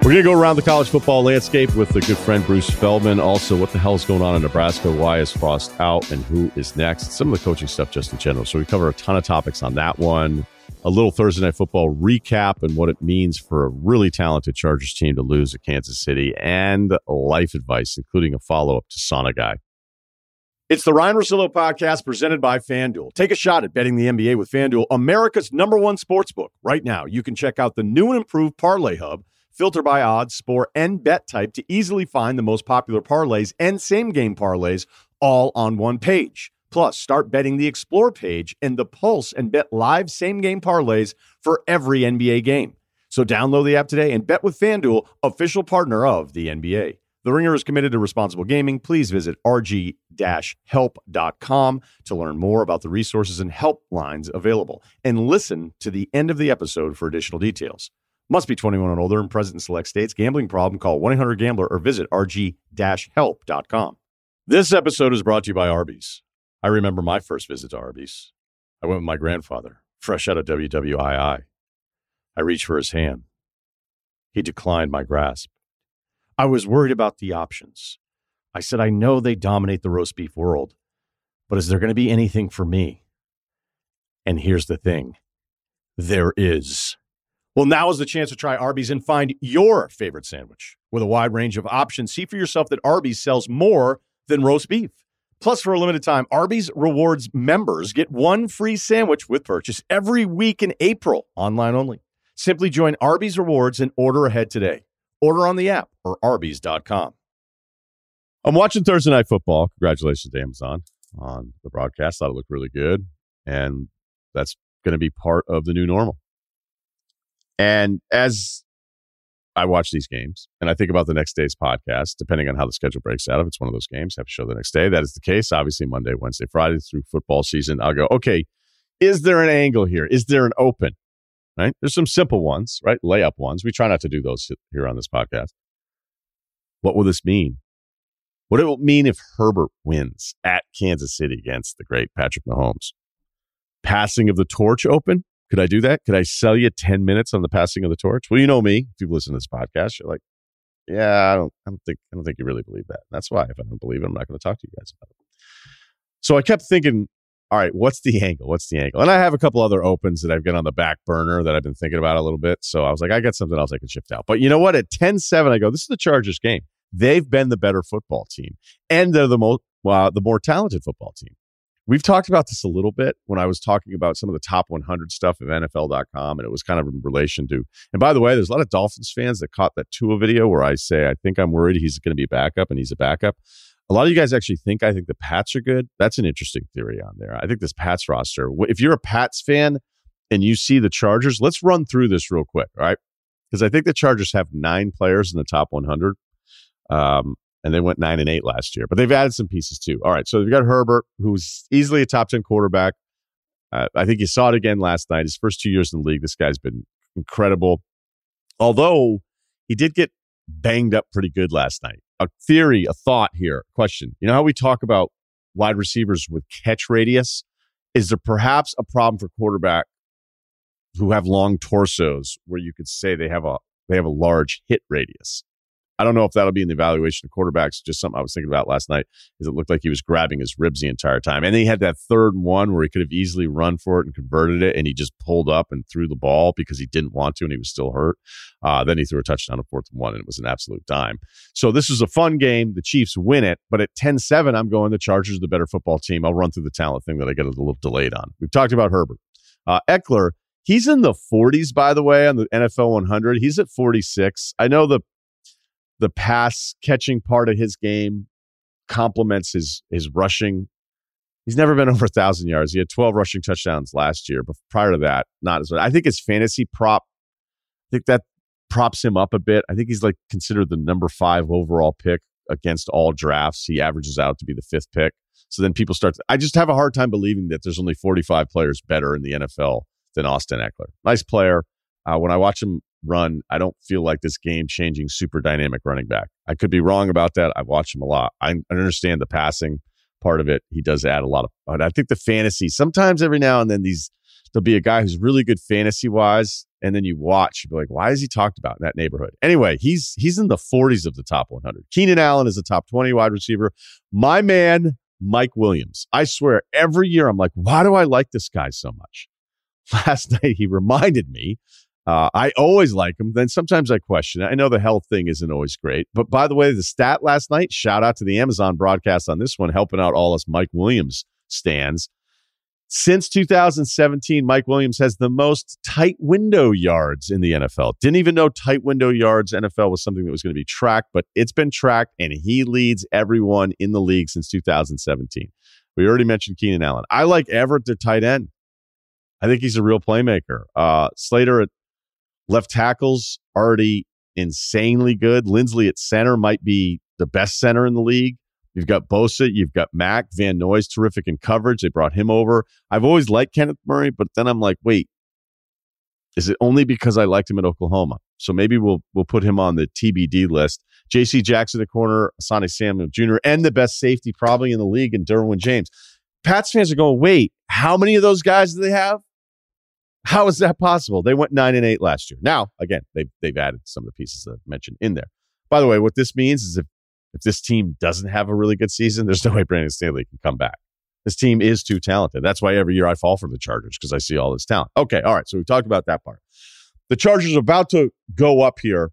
We're going to go around the college football landscape with the good friend Bruce Feldman. Also, what the hell is going on in Nebraska? Why is Frost out? And who is next? Some of the coaching stuff just in general. So we cover a ton of topics on that one. A little Thursday Night Football recap and what it means for a really talented Chargers team to lose at Kansas City. And life advice, including a follow-up to Sauna Guy. It's the Ryan Russillo podcast presented by FanDuel. Take a shot at betting the NBA with FanDuel, America's #1 sportsbook. Right now, you can check out the new and improved Parlay Hub. Filter by odds, sport, and bet type to easily find the most popular parlays and same-game parlays all on one page. Plus, start betting the Explore page and the Pulse and bet live same-game parlays for every NBA game. So download the app today and bet with FanDuel, official partner of the NBA. The Ringer is committed to responsible gaming. Please visit rg-help.com to learn more about the resources and helplines available. And listen to the end of the episode for additional details. Must be 21 and older and present in select states. Gambling problem? Call 1-800-GAMBLER or visit rg-help.com. This episode is brought to you by Arby's. I remember my first visit to Arby's. I went with my grandfather, fresh out of WWII. I reached for his hand. He declined my grasp. I was worried about the options. I said, I know they dominate the roast beef world, but is there going to be anything for me? And here's the thing. There is. Well, now is the chance to try Arby's and find your favorite sandwich. With a wide range of options, see for yourself that Arby's sells more than roast beef. Plus, for a limited time, Arby's Rewards members get one free sandwich with purchase every week in April, online only. Simply join Arby's Rewards and order ahead today. Order on the app or arbys.com. I'm watching Thursday Night Football. Congratulations to Amazon on the broadcast. Thought it looked really good. And that's going to be part of the new normal. And as I watch these games and I think about the next day's podcast, depending on how the schedule breaks out, if it's one of those games, have a show the next day. That is the case. Obviously, Monday, Wednesday, Friday through football season. I'll go, okay, is there an angle here? Is there an open? Right? There's some simple ones, right? Layup ones. We try not to do those here on this podcast. What will this mean? What it will mean if Herbert wins at Kansas City against the great Patrick Mahomes? Passing of the torch open? Could I do that? Could I sell you 10 minutes on the passing of the torch? Well, you know me. If you've listened to this podcast, you're like, yeah, I don't think you really believe that. That's why if I don't believe it, I'm not going to talk to you guys about it. So I kept thinking, all right, what's the angle? What's the angle? And I have a couple other opens that I've got on the back burner that I've been thinking about a little bit. So I was like, I got something else I can shift out. But you know what? At 10-7, I go, this is the Chargers game. They've been the better football team. And they're the more talented football team. We've talked about this a little bit when I was talking about some of the top 100 stuff of NFL.com, and it was kind of in relation to, and by the way, there's a lot of Dolphins fans that caught that Tua video where I say, I think I'm worried he's going to be a backup, and he's a backup. A lot of you guys actually I think the Pats are good. That's an interesting theory on there. I think this Pats roster, if you're a Pats fan and you see the Chargers, let's run through this real quick, all right? Because I think the Chargers have 9 players in the top 100. And they went 9-8 last year, but they've added some pieces too. All right, so they've got Herbert, who's easily a top 10 quarterback. I think you saw it again last night. His first 2 years in the league, this guy's been incredible. Although he did get banged up pretty good last night. A theory, a thought here, question. You know how we talk about wide receivers with catch radius? Is there perhaps a problem for quarterback who have long torsos where you could say they have a large hit radius? I don't know if that'll be in the evaluation of quarterbacks. Just something I was thinking about last night is it looked like he was grabbing his ribs the entire time. And then he had that third one where he could have easily run for it and converted it. And he just pulled up and threw the ball because he didn't want to and he was still hurt. Then he threw a touchdown on 4th and 1 and it was an absolute dime. So this is a fun game. The Chiefs win it. But at 10-7, I'm going the Chargers are the better football team. I'll run through the talent thing that I get a little delayed on. We've talked about Herbert. Eckler, he's in the 40s, by the way, on the NFL 100. He's at 46. I know the pass catching part of his game complements his rushing. He's never been over 1,000 yards. He had 12 rushing touchdowns last year, but prior to that, not as much. I think his fantasy prop, I think that props him up a bit. I think he's like considered the number 5 overall pick against all drafts. He averages out to be the 5th pick. So then people I just have a hard time believing that there's only 45 players better in the NFL than Austin Eckler. Nice player. When I watch him run, I don't feel like this game-changing, super dynamic running back. I could be wrong about that. I've watched him a lot. I understand the passing part of it. He does add a lot of, but I think the fantasy, sometimes every now and then there'll be a guy who's really good fantasy-wise, and then you watch, you'd be like, why is he talked about in that neighborhood? Anyway, he's in the 40s of the top 100. Keenan Allen is a top 20 wide receiver. My man, Mike Williams. I swear, every year I'm like, why do I like this guy so much? Last night, he reminded me. I always like him. Then sometimes I question it. I know the health thing isn't always great. But by the way, the stat last night, shout out to the Amazon broadcast on this one, helping out all us Mike Williams stands. Since 2017, Mike Williams has the most tight window yards in the NFL. Didn't even know tight window yards NFL was something that was going to be tracked, but it's been tracked, and he leads everyone in the league since 2017. We already mentioned Keenan Allen. I like Everett, their tight end. I think he's a real playmaker. Slater at left tackle's already insanely good. Lindsley at center might be the best center in the league. You've got Bosa, you've got Mack. Van Noy's terrific in coverage. They brought him over. I've always liked Kenneth Murray, but then I'm like, wait, is it only because I liked him at Oklahoma? So maybe we'll put him on the TBD list. J.C. Jackson at corner, Asante Samuel Jr., and the best safety probably in the league in Derwin James. Pats fans are going, wait, how many of those guys do they have? How is that possible? They went 9-8 last year. Now, again, they've added some of the pieces that I've mentioned in there. By the way, what this means is if this team doesn't have a really good season, there's no way Brandon Staley can come back. This team is too talented. That's why every year I fall for the Chargers, because I see all this talent. Okay, all right, so we talked about that part. The Chargers are about to go up here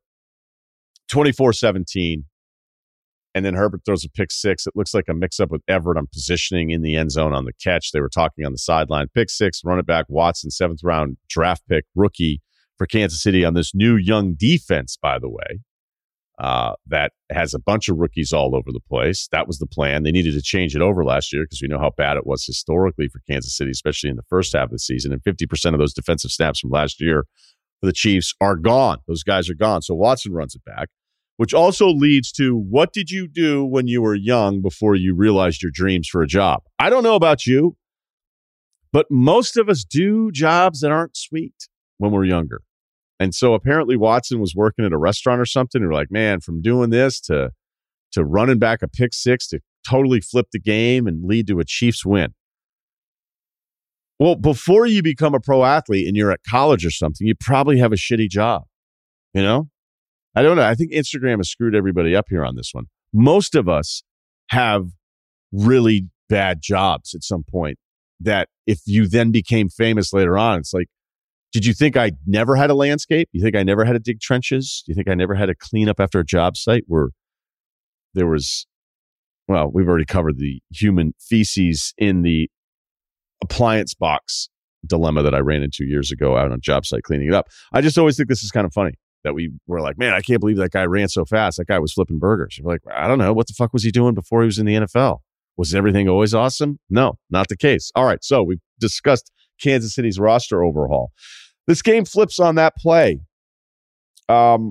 24-17, and then Herbert throws a pick six. It looks like a mix-up with Everett on positioning in the end zone on the catch. They were talking on the sideline. Pick six, run it back. Watson, 7th-round draft pick, rookie for Kansas City on this new young defense, by the way. That has a bunch of rookies all over the place. That was the plan. They needed to change it over last year because we know how bad it was historically for Kansas City, especially in the first half of the season. And 50% of those defensive snaps from last year for the Chiefs are gone. Those guys are gone. So Watson runs it back, which also leads to, what did you do when you were young before you realized your dreams for a job? I don't know about you, but most of us do jobs that aren't sweet when we're younger. And so apparently Watson was working at a restaurant or something. And we're like, man, from doing this to running back a pick six to totally flip the game and lead to a Chiefs win. Well, before you become a pro athlete and you're at college or something, you probably have a shitty job. You know? I don't know. I think Instagram has screwed everybody up here on this one. Most of us have really bad jobs at some point that if you then became famous later on, it's like, did you think I never had a landscape? You think I never had to dig trenches? Do you think I never had to clean up after a job site where there was, well, we've already covered the human feces in the appliance box dilemma that I ran into years ago out on a job site cleaning it up. I just always think this is kind of funny that we were like, man, I can't believe that guy ran so fast. That guy was flipping burgers. You're like, I don't know. What the fuck was he doing before he was in the NFL? Was everything always awesome? No, not the case. All right, so we've discussed Kansas City's roster overhaul. This game flips on that play. But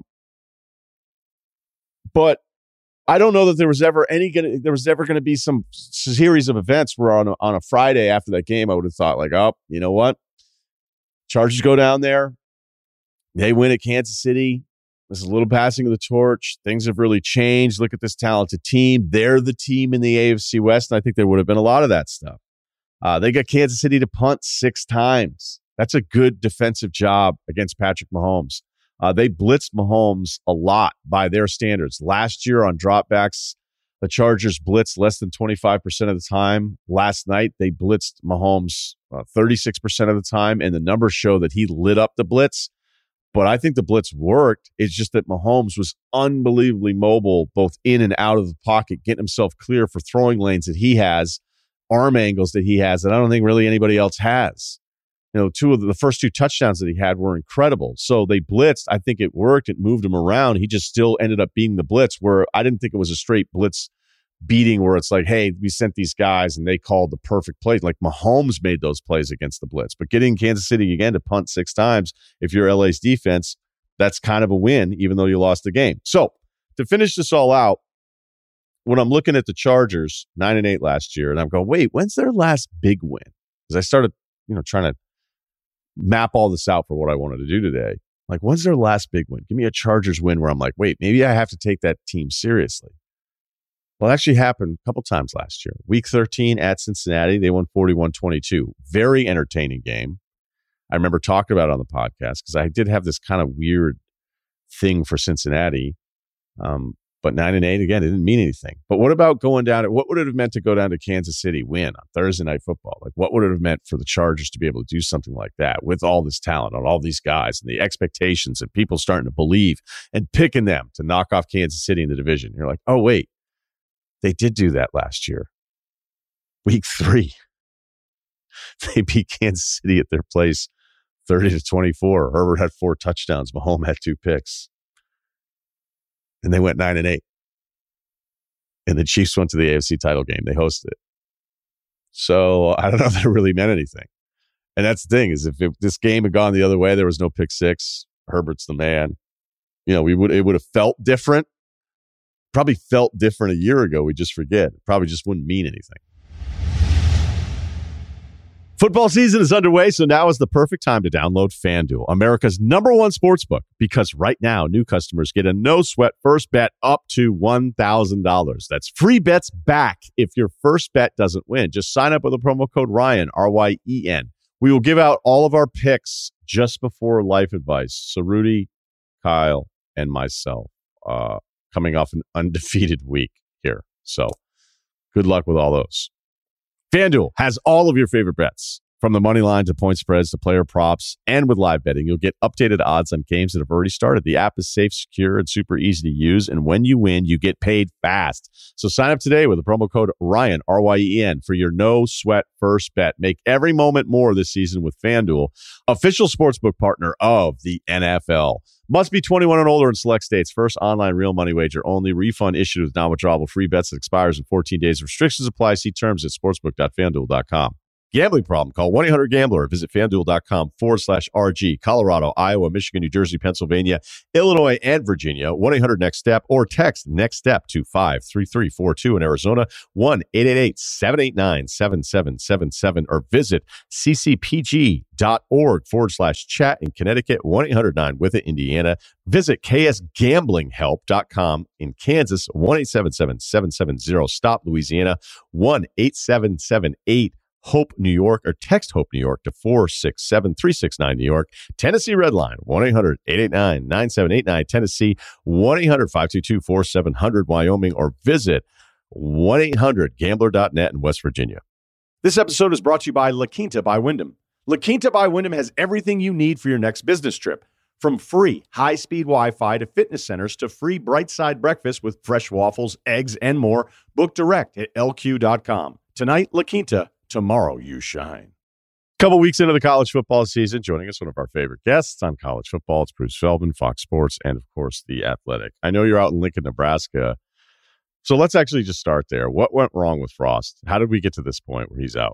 I don't know that there was ever going to be some series of events where on a Friday after that game, I would have thought like, oh, you know what? Chargers go down there. They win at Kansas City. There's a little passing of the torch. Things have really changed. Look at this talented team. They're the team in the AFC West. And I think there would have been a lot of that stuff. They got Kansas City to punt 6 times. That's a good defensive job against Patrick Mahomes. They blitzed Mahomes a lot by their standards. Last year on dropbacks, the Chargers blitzed less than 25% of the time. Last night, they blitzed Mahomes 36% of the time, and the numbers show that he lit up the blitz. But I think the blitz worked. It's just that Mahomes was unbelievably mobile, both in and out of the pocket, getting himself clear for throwing lanes that he has, arm angles that he has that I don't think really anybody else has. You know, the first 2 touchdowns that he had were incredible. So they blitzed. I think it worked. It moved him around. He just still ended up being the blitz, where I didn't think it was a straight blitz beating where it's like, hey, we sent these guys and they called the perfect plays. Like Mahomes made those plays against the blitz. But getting Kansas City again to punt 6 times, if you're LA's defense, that's kind of a win, even though you lost the game. So to finish this all out, when I'm looking at the Chargers, 9-8 last year, and I'm going, wait, when's their last big win? Because I started, trying to map all this out for what I wanted to do today. Like, when's their last big win? Give me a Chargers win where I'm like, wait, maybe I have to take that team seriously. Well, it actually happened a couple times last year. Week 13 at Cincinnati, they won 41-22. Very entertaining game. I remember talking about it on the podcast because I did have this kind of weird thing for Cincinnati. But 9-8, again, it didn't mean anything. But what about going down? What would it have meant to go down to Kansas City, win on Thursday Night Football? Like, what would it have meant for the Chargers to be able to do something like that with all this talent on all these guys and the expectations and people starting to believe and picking them to knock off Kansas City in the division? You're like, oh, wait, they did do that last year. Week 3, they beat Kansas City at their place 30-24. Herbert had 4 touchdowns. Mahomes had 2 picks. And they went 9-8. And the Chiefs went to the AFC title game. They hosted it. So I don't know if that really meant anything. And that's the thing, is if this game had gone the other way, there was no pick 6, Herbert's the man. You know, it would have felt different. Probably felt different a year ago. We just forget. It probably just wouldn't mean anything. Football season is underway, so now is the perfect time to download FanDuel, America's #1 sportsbook, because right now, new customers get a no-sweat first bet up to $1,000. That's free bets back if your first bet doesn't win. Just sign up with the promo code Ryan, RYEN. We will give out all of our picks just before Life Advice. So Rudy, Kyle, and myself coming off an undefeated week here. So good luck with all those. FanDuel has all of your favorite bets, from the money line to point spreads to player props, and with live betting, you'll get updated odds on games that have already started. The app is safe, secure, and super easy to use, and when you win, you get paid fast. So sign up today with the promo code Ryan, RYEN, for your no-sweat first bet. Make every moment more this season with FanDuel, official sportsbook partner of the NFL. Must be 21 and older in select states. First online real money wager only. Refund issued with non-withdrawable free bets that expires in 14 days. Restrictions apply. See terms at sportsbook.fanduel.com. Gambling problem? Call 1-800-GAMBLER. Visit FanDuel.com/RG. Colorado, Iowa, Michigan, New Jersey, Pennsylvania, Illinois, and Virginia. 1-800-NEXT-STEP or text NEXT STEP to 53342. In Arizona, 1-888-789-7777 or visit ccpg.org/chat. In Connecticut, 1-800-9-WITH-IT. Indiana, visit ksgamblinghelp.com. In Kansas, 1-877-770-STOP. Louisiana, 1-8778 Hope New York, or text Hope New York to 467-369 New York. Tennessee Redline, 1-800-889-9789. Tennessee, 1-800-522-4700 Wyoming, or visit 1-800-GAMBLER.net in West Virginia. This episode is brought to you by La Quinta by Wyndham. La Quinta by Wyndham has everything you need for your next business trip. From free high-speed Wi-Fi to fitness centers to free bright side breakfast with fresh waffles, eggs, and more. Book direct at lq.com. Tonight, La Quinta. Tomorrow, you shine. Couple weeks into the college football season, joining us, one of our favorite guests on college football. It's Bruce Feldman, Fox Sports, and of course, The Athletic. I know you're out in Lincoln, Nebraska. So let's actually just start there. What went wrong with Frost? How did we get to this point where he's out?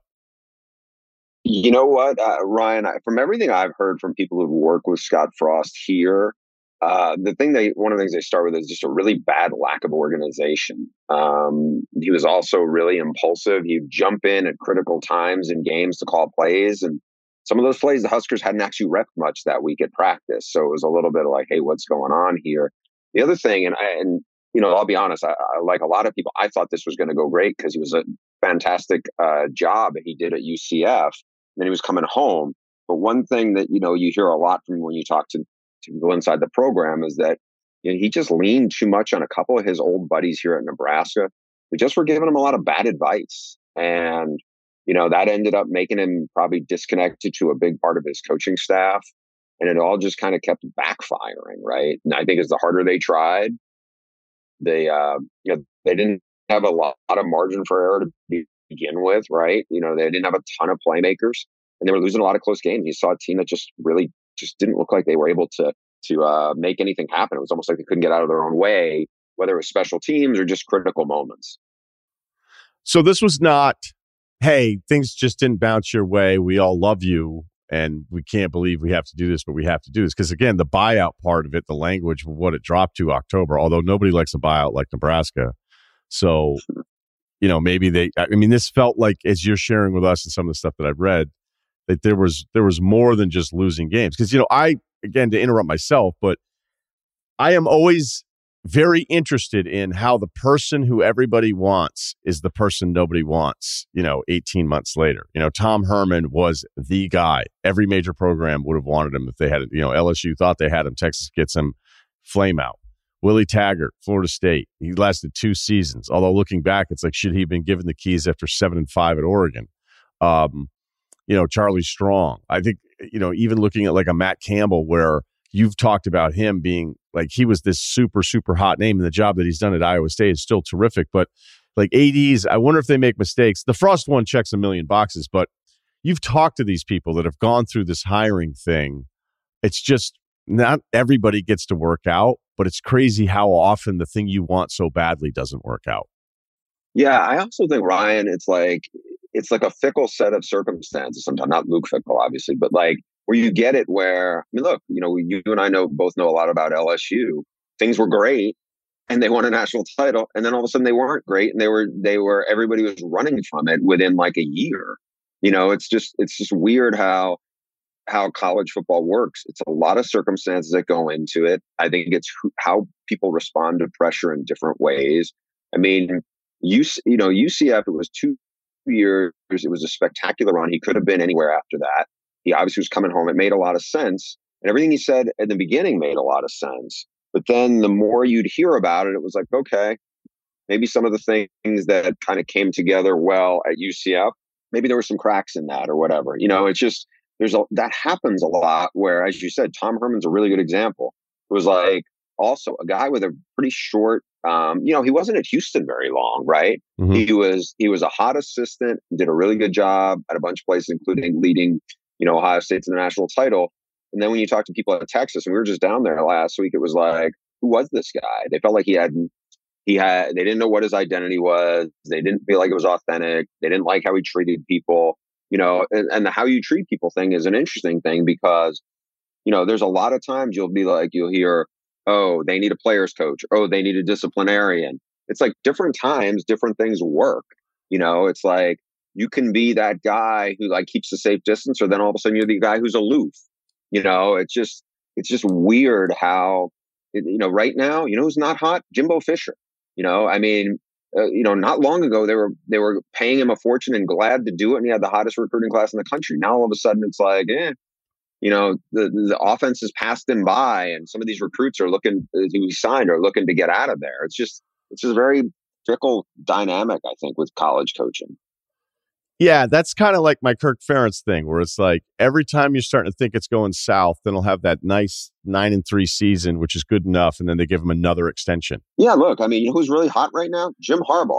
You know what, Ryan, from everything I've heard from people who've worked with Scott Frost here, one of the things they start with is just a really bad lack of organization. He was also really impulsive. He'd jump in at critical times in games to call plays. And some of those plays, the Huskers hadn't actually repped much that week at practice. So it was a little bit like, hey, what's going on here? The other thing, and you know, I'll be honest, I like a lot of people, I thought this was going to go great because he was a fantastic job that he did at UCF. And then he was coming home. But one thing that, you know, you hear a lot from when you talk to people inside the program is that, you know, he just leaned too much on a couple of his old buddies here at Nebraska who just were giving him a lot of bad advice. And, you know, that ended up making him probably disconnected to a big part of his coaching staff. And it all just kind of kept backfiring, right? And I think as the harder they tried, they didn't have a lot of margin for error to begin with, right? You know, they didn't have a ton of playmakers, and they were losing a lot of close games. You saw a team that just didn't look like they were able to make anything happen. It was almost like they couldn't get out of their own way, whether it was special teams or just critical moments. So this was not, hey, things just didn't bounce your way. We all love you, and we can't believe we have to do this, but we have to do this. Because, again, the buyout part of it, the language, what it dropped to October, although nobody likes a buyout like Nebraska. So, you know, maybe this felt like, as you're sharing with us and some of the stuff that I've read, that there was more than just losing games. Because, you know, again, to interrupt myself, but I am always very interested in how the person who everybody wants is the person nobody wants, 18 months later. Tom Herman was the guy. Every major program would have wanted him if they had it. LSU thought they had him. Texas gets him. Flame out. Willie Taggart, Florida State. He lasted 2 seasons. Although looking back, it's like, should he have been given the keys after 7-5 at Oregon? Charlie Strong. I think, even looking at like a Matt Campbell, where you've talked about him being like, he was this super, super hot name, and the job that he's done at Iowa State is still terrific. But like ADs, I wonder if they make mistakes. The Frost one checks a million boxes, but you've talked to these people that have gone through this hiring thing. It's just not everybody gets to work out, but it's crazy how often the thing you want so badly doesn't work out. Yeah, I also think, Ryan, it's like a fickle set of circumstances sometimes, not Luke Fickell, obviously, but like where you get it where, I mean, look, you and I both know a lot about LSU. Things were great and they won a national title. And then all of a sudden they weren't great. And everybody was running from it within like a year. It's just weird how college football works. It's a lot of circumstances that go into it. I think it's how people respond to pressure in different ways. I mean, UCF, it was 2 years. It was a spectacular run. He could have been anywhere after that. He obviously was coming home. It made a lot of sense. And everything he said at the beginning made a lot of sense. But then the more you'd hear about it, it was like, okay, maybe some of the things that kind of came together well at UCF, maybe there were some cracks in that or whatever. It's just, that happens a lot where, as you said, Tom Herman's a really good example. It was like also a guy with a pretty short, he wasn't at Houston very long, right? Mm-hmm. He was a hot assistant, did a really good job at a bunch of places, including leading, Ohio State to the national title. And then when you talk to people at Texas, and we were just down there last week, it was like, who was this guy? They felt like they didn't know what his identity was. They didn't feel like it was authentic. They didn't like how he treated people, and the how you treat people thing is an interesting thing because, there's a lot of times you'll hear, oh, they need a player's coach. Oh, they need a disciplinarian. It's like different times, different things work. It's like you can be that guy who like keeps a safe distance, or then all of a sudden you're the guy who's aloof. It's just weird how, right now, who's not hot? Jimbo Fisher. I mean, not long ago they were paying him a fortune and glad to do it, and he had the hottest recruiting class in the country. Now all of a sudden it's like, the offense has passed him by, and some of these recruits who he signed are looking to get out of there. It's just a very fickle dynamic, I think, with college coaching. Yeah, that's kind of like my Kirk Ferentz thing, where it's like every time you're starting to think it's going south, then he'll have that nice 9-3 season, which is good enough, and then they give him another extension. Yeah, look, I mean, who's really hot right now? Jim Harbaugh.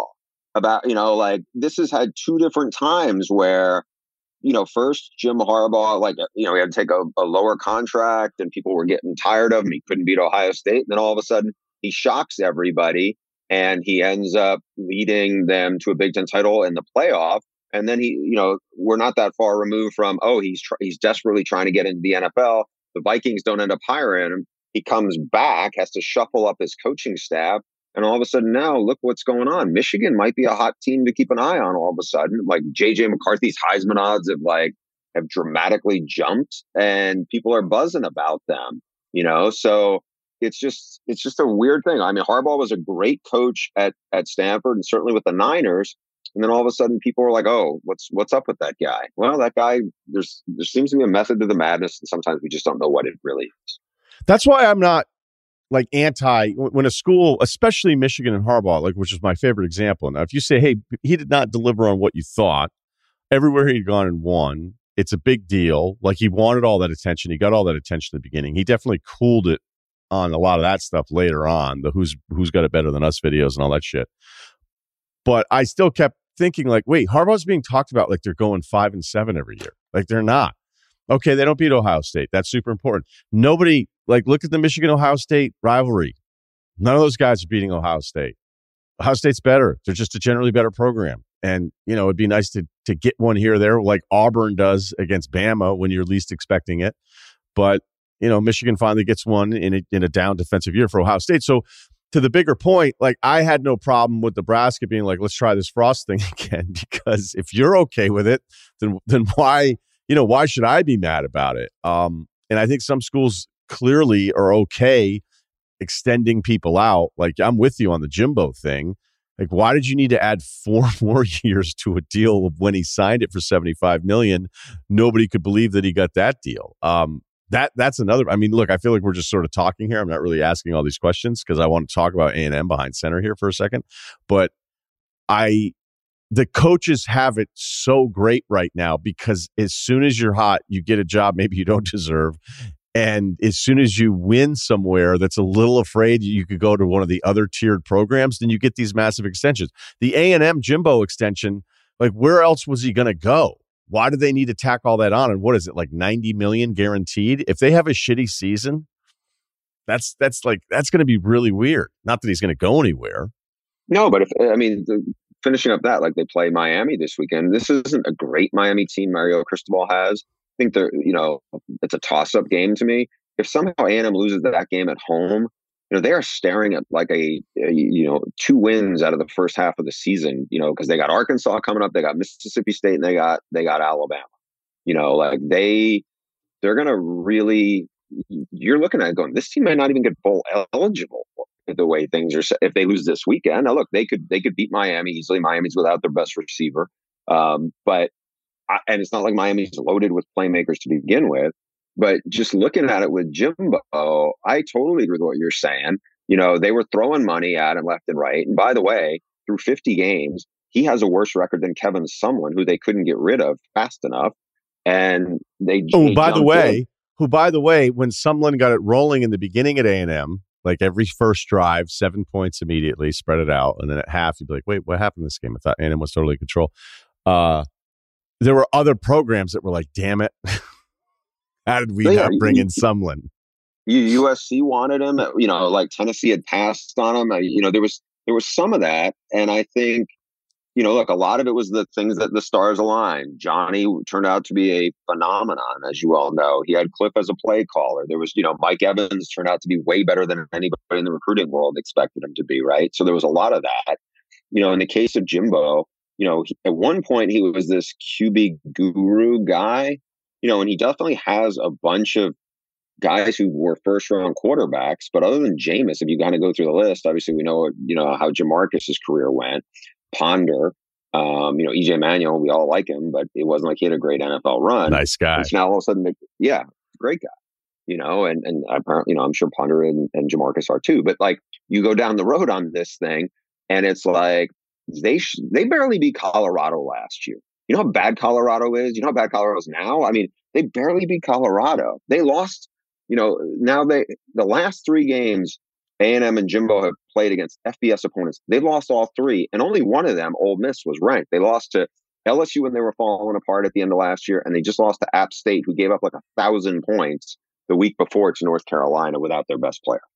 This has had 2 different times where, first Jim Harbaugh, he had to take a lower contract and people were getting tired of him. He couldn't beat Ohio State. And then all of a sudden he shocks everybody and he ends up leading them to a Big Ten title in the playoff. And then we're not that far removed from, he's desperately trying to get into the NFL. The Vikings don't end up hiring him. He comes back, has to shuffle up his coaching staff. And all of a sudden now, look what's going on. Michigan might be a hot team to keep an eye on all of a sudden. Like J.J. McCarthy's Heisman odds have dramatically jumped and people are buzzing about them, So it's just a weird thing. I mean, Harbaugh was a great coach at Stanford and certainly with the Niners. And then all of a sudden people are like, oh, what's up with that guy? Well, that guy, there seems to be a method to the madness. And sometimes we just don't know what it really is. That's why I'm not like anti when a school, especially Michigan and Harbaugh, which is my favorite example. Now, if you say, hey, he did not deliver on what you thought, everywhere he'd gone and won, it's a big deal. Like he wanted all that attention. He got all that attention at the beginning. He definitely cooled it on a lot of that stuff later on, the who's got it better than us videos and all that shit. But I still kept thinking like, wait, Harbaugh's being talked about like they're going 5-7 every year. Like they're not. Okay, they don't beat Ohio State. That's super important. Nobody, look at the Michigan-Ohio State rivalry. None of those guys are beating Ohio State. Ohio State's better. They're just a generally better program. And, it'd be nice to get one here or there like Auburn does against Bama when you're least expecting it. But, Michigan finally gets one in a down defensive year for Ohio State. So to the bigger point, I had no problem with Nebraska being like, let's try this Frost thing again, because if you're okay with it, then why should I be mad about it? And I think some schools clearly are okay extending people out. Like, I'm with you on the Jimbo thing. Like, why did you need to add 4 more years to a deal when he signed it for $75 million? Nobody could believe that he got that deal. That's another. I mean, look, I feel like we're just sort of talking here. I'm not really asking all these questions because I want to talk about A&M behind center here for a second. But the coaches have it so great right now because as soon as you're hot, you get a job maybe you don't deserve. And as soon as you win somewhere that's a little afraid you could go to one of the other tiered programs, then you get these massive extensions. The A&M Jimbo extension, like, where else was he going to go? Why do they need to tack all that on? And what is it, like $90 million guaranteed? If they have a shitty season, that's going to be really weird. Not that he's going to go anywhere. No, but finishing up that, like, they play Miami this weekend. This isn't a great Miami team Mario Cristobal has. I think it's a toss-up game to me. If somehow A&M loses that game at home, they are staring at like a 2 wins out of the first half of the season, because they got Arkansas coming up, they got Mississippi State, and they got Alabama. They're going to really, you're looking at it going, this team might not even get bowl eligible the way things are set if they lose this weekend. Now, look, they could beat Miami easily. Miami's without their best receiver. And it's not like Miami's loaded with playmakers to begin with. But just looking at it with Jimbo, I totally agree with what you're saying. They were throwing money at him left and right. And by the way, through 50 games, he has a worse record than Kevin Sumlin, who they couldn't get rid of fast enough. And by the way, when Sumlin got it rolling in the beginning at A&M, like every first drive, 7 points immediately, spread it out. And then at half, you'd be like, wait, what happened in this game? I thought A&M was totally in control. There were other programs that were like, damn it. How did we not bring in Sumlin? USC wanted him. Like Tennessee had passed on him. There was some of that. And I think, look, a lot of it was the things that the stars aligned. Johnny turned out to be a phenomenon, as you all know. He had Cliff as a play caller. There was, Mike Evans turned out to be way better than anybody in the recruiting world expected him to be, right? So there was a lot of that. In the case of Jimbo, at one point he was this QB guru guy, and he definitely has a bunch of guys who were first round quarterbacks. But other than Jameis, if you kind of go through the list, obviously we know, how Jamarcus's career went. Ponder, EJ Manuel, we all like him, but it wasn't like he had a great NFL run. Nice guy. And now all of a sudden, great guy, and apparently, I'm sure Ponder and Jamarcus are too. But like, you go down the road on this thing, and it's like they barely beat Colorado last year. You know how bad Colorado is? You know how bad Colorado is now? I mean, they barely beat Colorado. They lost, now the last 3 games A&M and Jimbo have played against FBS opponents. They lost all 3, and only one of them, Ole Miss, was ranked. They lost to LSU when they were falling apart at the end of last year, and they just lost to App State, who gave up like 1,000 points the week before to North Carolina without their best player.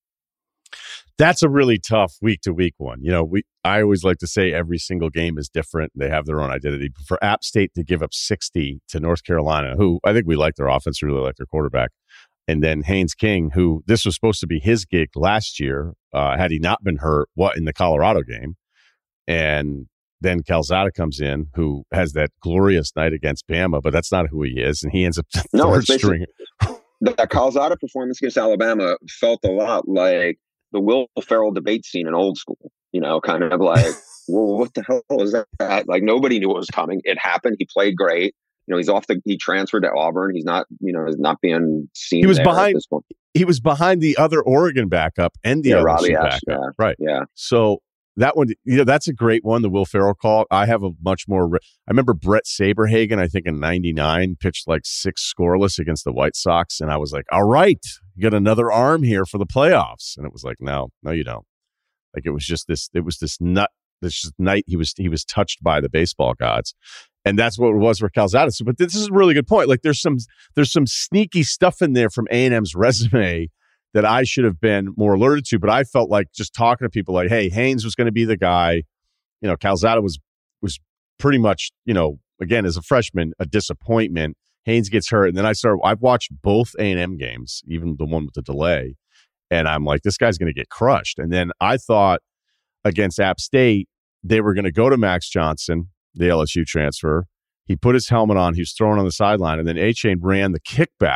That's a really tough week-to-week one. I always like to say every single game is different. They have their own identity. For App State to give up 60 to North Carolina, who I think we like their offense, we really like their quarterback. And then Haynes King, who this was supposed to be his gig last year, had he not been hurt, in the Colorado game. And then Calzada comes in, who has that glorious night against Bama, but that's not who he is. And he ends up third string. That Calzada performance against Alabama felt a lot like the Will Ferrell debate scene in Old School, kind of like, well, what the hell is that? Like, nobody knew it was coming. It happened. He played great. He transferred to Auburn. He's not, is not being seen. He was behind. He was behind the other Oregon backup and the LSU backup. Yeah. Right. Yeah. So that one, that's a great one. The Will Ferrell call. I have a much more. I remember Brett Saberhagen, I think in '99, pitched like 6 scoreless against the White Sox, and I was like, all right, you got another arm here for the playoffs. And it was like, no, you don't. Like, it was just this. It was this night he was touched by the baseball gods. And that's what it was for Calzada. But this is a really good point. Like, there's some sneaky stuff in there from A&M's resume that I should have been more alerted to. But I felt like just talking to people like, hey, Haynes was going to be the guy. Calzada was pretty much, again, as a freshman, a disappointment. Haynes gets hurt. And then I've watched both A&M games, even the one with the delay. And I'm like, this guy's going to get crushed. And then I thought against App State, they were going to go to Max Johnson, the LSU transfer. He put his helmet on. He was thrown on the sideline. And then A-Chain ran the kickback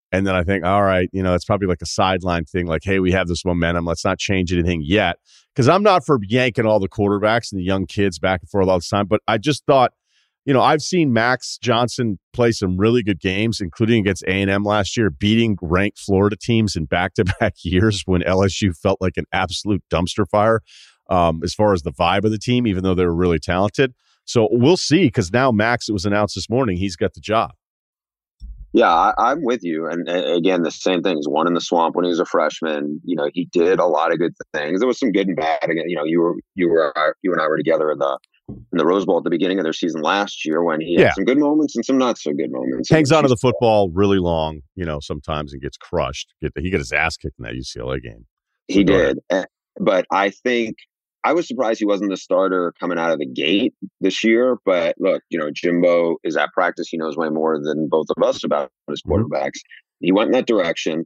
And then I think, all right, it's probably like a sideline thing. Like, hey, we have this momentum. Let's not change anything yet. Because I'm not for yanking all the quarterbacks and the young kids back and forth all the time. But I just thought, I've seen Max Johnson play some really good games, including against A&M last year, beating ranked Florida teams in back-to-back years when LSU felt like an absolute dumpster fire as far as the vibe of the team, even though they were really talented. So we'll see, because now Max, it was announced this morning, he's got the job. Yeah, I'm with you. And again, the same thing. He's won in the swamp when he was a freshman. He did a lot of good things. There was some good and bad. Again, you and I were together in the Rose Bowl at the beginning of their season last year when he had some good moments and some not so good moments. Hangs onto the football really long, sometimes, and gets crushed. He got his ass kicked in that UCLA game. So he did. But I think I was surprised he wasn't the starter coming out of the gate this year. But look, Jimbo is at practice. He knows way more than both of us about his quarterbacks. He went in that direction.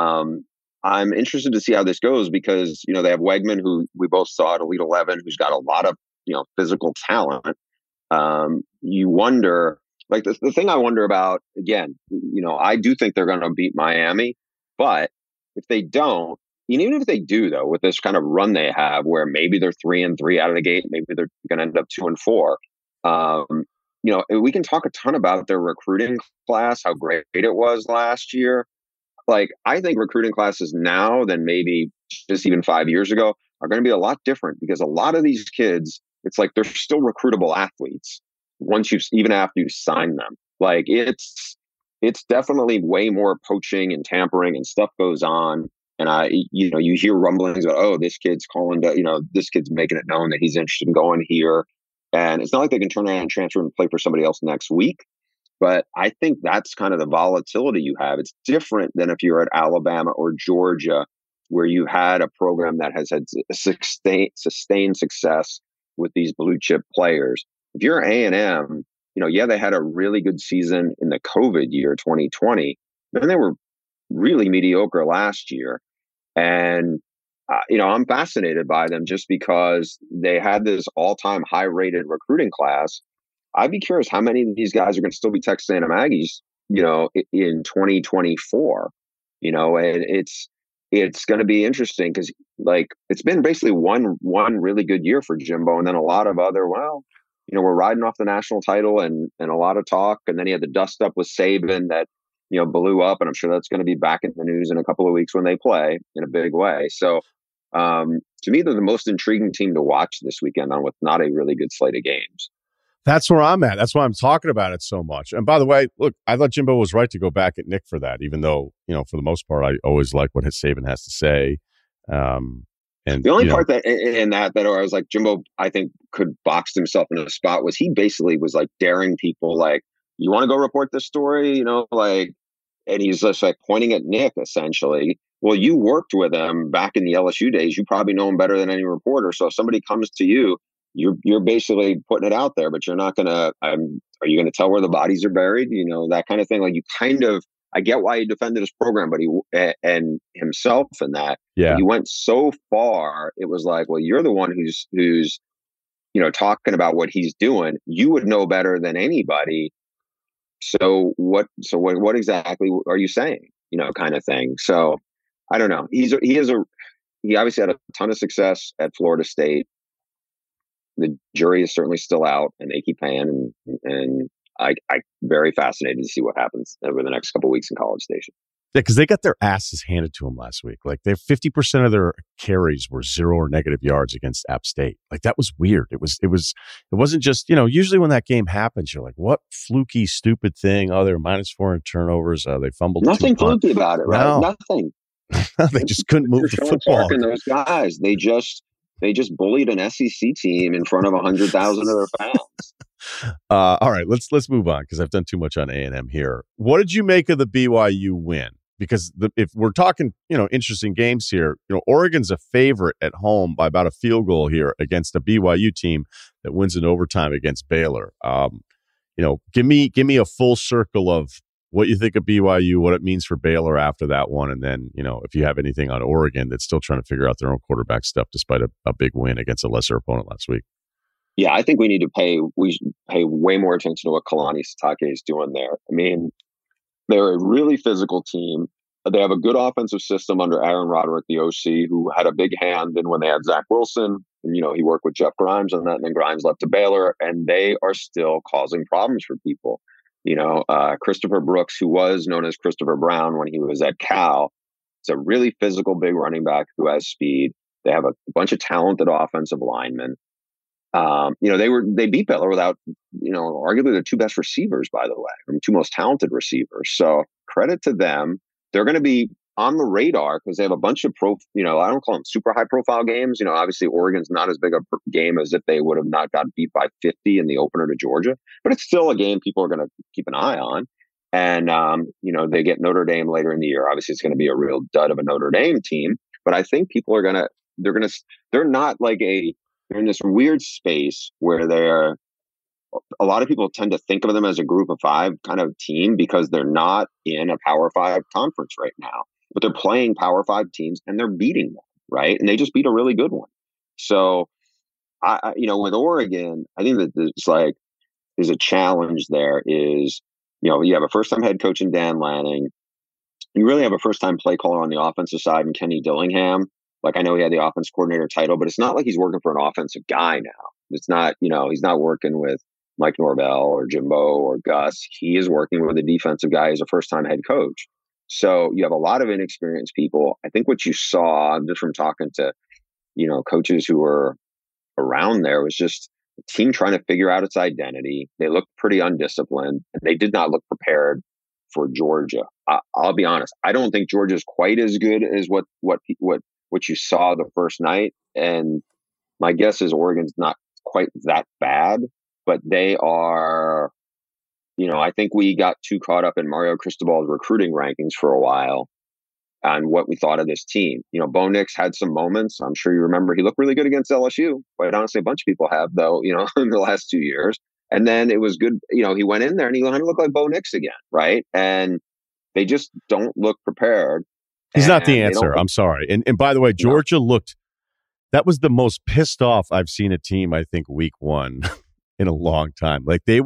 I'm interested to see how this goes because, they have Wegman, who we both saw at Elite 11, who's got a lot of, physical talent. You wonder, like the thing I wonder about, again, I do think they're going to beat Miami, but if they don't, and even if they do, though, with this kind of run they have, where maybe they're 3-3 out of the gate, maybe they're going to end up 2-4. We can talk a ton about their recruiting class, how great it was last year. Like, I think recruiting classes now than maybe just even 5 years ago are going to be a lot different because a lot of these kids, it's like they're still recruitable athletes even after you sign them. Like, it's definitely way more poaching and tampering and stuff goes on. And you hear rumblings about, oh, this kid's calling to, this kid's making it known that he's interested in going here. And it's not like they can turn around and transfer and play for somebody else next week. But I think that's kind of the volatility you have. It's different than if you're at Alabama or Georgia, where you had a program that has had sustained success with these blue chip players. If you're A&M, they had a really good season in the COVID year, 2020. Then they were really mediocre last year. And, I'm fascinated by them just because they had this all-time high-rated recruiting class. I'd be curious how many of these guys are going to still be Texas A&M Aggies, in 2024. And it's going to be interesting because, like, it's been basically one really good year for Jimbo, and then a lot of other, we're riding off the national title and a lot of talk, and then he had the dust up with Saban that blew up, and I'm sure that's going to be back in the news in a couple of weeks when they play in a big way. So to me, they're the most intriguing team to watch this weekend on with not a really good slate of games. That's where I'm at. That's why I'm talking about it so much. And by the way, look, I thought Jimbo was right to go back at Nick for that, even though, for the most part, I always like what Saban has to say. And the only part that I was like, Jimbo, I think, could box himself in a spot was he basically was like daring people, like, you want to go report this story, and he's just like pointing at Nick essentially. Well, you worked with him back in the LSU days. You probably know him better than any reporter. So if somebody comes to you, you're basically putting it out there, but you're not going to, are you going to tell where the bodies are buried? That kind of thing. Like, you kind of, I get why he defended his program, but and himself and that, he went so far. It was like, well, you're the one who's, talking about what he's doing. You would know better than anybody. So what exactly are you saying? Kind of thing. So I don't know. He obviously had a ton of success at Florida State. The jury is certainly still out, and they keep paying. And I'm very fascinated to see what happens over the next couple of weeks in College Station. Yeah, because they got their asses handed to them last week. Like, they 50% of their carries were 0 or negative yards against App State. Like, that was weird. It wasn't just, usually when that game happens, you're like, what fluky, stupid thing? Oh, they're -4 in turnovers. They fumbled. Nothing fluky about it, right? No. Nothing. They just couldn't move the football. And those guys, they just bullied an SEC team in front of 100,000 of their fans. All right, let's move on because I've done too much on A&M here. What did you make of the BYU win? Because if we're talking, interesting games here, Oregon's a favorite at home by about a field goal here against a BYU team that wins in overtime against Baylor. Give me a full circle of what you think of BYU, what it means for Baylor after that one, and then, if you have anything on Oregon that's still trying to figure out their own quarterback stuff despite a big win against a lesser opponent last week. Yeah, I think we should pay way more attention to what Kalani Sitake is doing there. I mean, They're a really physical team. They have a good offensive system under Aaron Roderick, the OC, who had a big hand in when they had Zach Wilson. He worked with Jeff Grimes on that, and then Grimes left to Baylor, and they are still causing problems for people. Christopher Brooks, who was known as Christopher Brown when he was at Cal, is a really physical, big running back who has speed. They have a bunch of talented offensive linemen. They beat Baylor without, arguably the two best receivers, by the way, two most talented receivers. So credit to them. They're going to be on the radar because they have a bunch of I don't call them super high profile games. Obviously Oregon's not as big a game as if they would have not got beat by 50 in the opener to Georgia, but it's still a game people are going to keep an eye on. And, they get Notre Dame later in the year. Obviously it's going to be a real dud of a Notre Dame team, but I think people are they're not like they're in this weird space where a lot of people tend to think of them as a group of five kind of team because they're not in a Power Five conference right now, but they're playing Power Five teams and they're beating them, right? And they just beat a really good one. So, with Oregon, I think that there's a challenge there is, you have a first-time head coach in Dan Lanning. You really have a first-time play caller on the offensive side in Kenny Dillingham. I know he had the offense coordinator title, but it's not like he's working for an offensive guy now. It's not, he's not working with Mike Norvell or Jimbo or Gus. He is working with a defensive guy as a first-time head coach. So you have a lot of inexperienced people. I think what you saw just from talking to, coaches who were around there was just the team trying to figure out its identity. They looked pretty undisciplined, and they did not look prepared for Georgia. I'll be honest. I don't think Georgia's quite as good as what you saw the first night. And my guess is Oregon's not quite that bad, but they are, I think we got too caught up in Mario Cristobal's recruiting rankings for a while and what we thought of this team. Bo Nix had some moments. I'm sure you remember he looked really good against LSU. Quite honestly, a bunch of people have, though, in the last 2 years. And then it was good. He went in there and he kind of looked like Bo Nix again, right? And they just don't look prepared. He's not the answer. I'm sorry. And by the way, Georgia that was the most pissed off I've seen a team, I think, week one in a long time.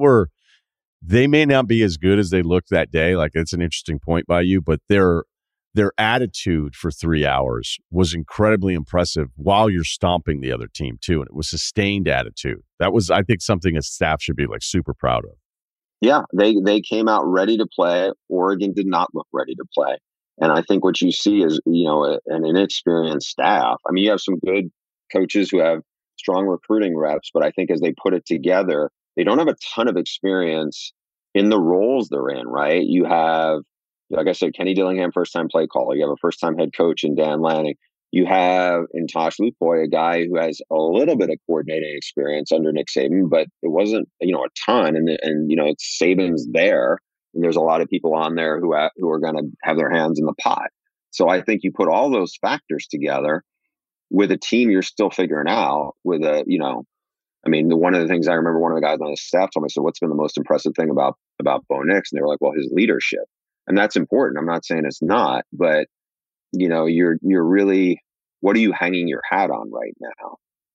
They may not be as good as they looked that day. It's an interesting point by you, but their attitude for 3 hours was incredibly impressive while you're stomping the other team too. And it was sustained attitude. That was, I think, something a staff should be super proud of. Yeah, they came out ready to play. Oregon did not look ready to play. And I think what you see is, an inexperienced staff. I mean, you have some good coaches who have strong recruiting reps, but I think as they put it together, they don't have a ton of experience in the roles they're in, right? You have, like I said, Kenny Dillingham, first-time play caller. You have a first-time head coach in Dan Lanning. You have in Tosh Lupoy, a guy who has a little bit of coordinating experience under Nick Saban, but it wasn't, a ton. And it's Saban's there. And there's a lot of people on there who are going to have their hands in the pot. So I think you put all those factors together with a team you're still figuring out with one of the things I remember one of the guys on the staff told me, so what's been the most impressive thing about Bo Nix? And they were like, well, his leadership. And that's important. I'm not saying it's not, but you're really, what are you hanging your hat on right now?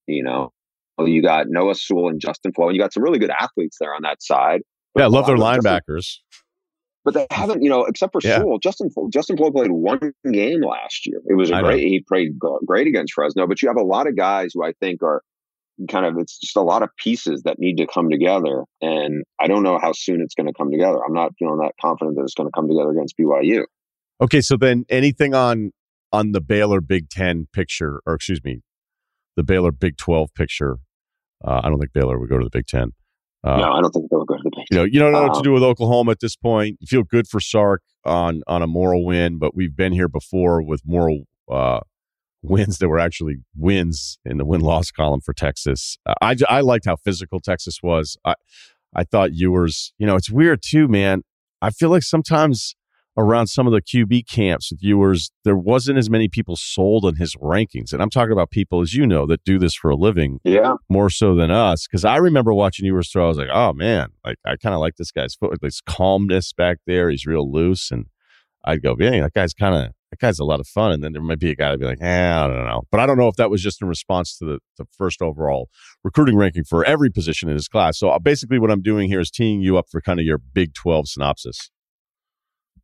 You got Noah Sewell and Justin Flowe, and you got some really good athletes there on that side. Yeah, I love their linebackers. But they haven't, except for Sewell. Justin Flowe played one game last year. It was he played great against Fresno, but you have a lot of guys who I think are it's just a lot of pieces that need to come together. And I don't know how soon it's going to come together. I'm not feeling that confident that it's going to come together against BYU. Okay. So then anything on the Baylor Big 10 picture, or excuse me, the Baylor Big 12 picture? I don't think Baylor would go to the Big 10. No, I don't think they'll go to the Big 10. You don't know what to do with Oklahoma at this point. You feel good for Sark on a moral win, but we've been here before with moral wins that were actually wins in the win-loss column for Texas. I liked how physical Texas was. I thought Ewers, it's weird too, man. I feel like sometimes around some of the QB camps with Ewers, there wasn't as many people sold on his rankings. And I'm talking about people, as you know, that do this for a living more so than us. Because I remember watching Ewers throw, I was like, oh, man, I kind of like this guy's foot. This calmness back there. He's real loose. And I'd go, yeah, that guy's a lot of fun. And then there might be a guy to be like, I don't know. But I don't know if that was just in response to the first overall recruiting ranking for every position in his class. So basically what I'm doing here is teeing you up for kind of your Big 12 synopsis.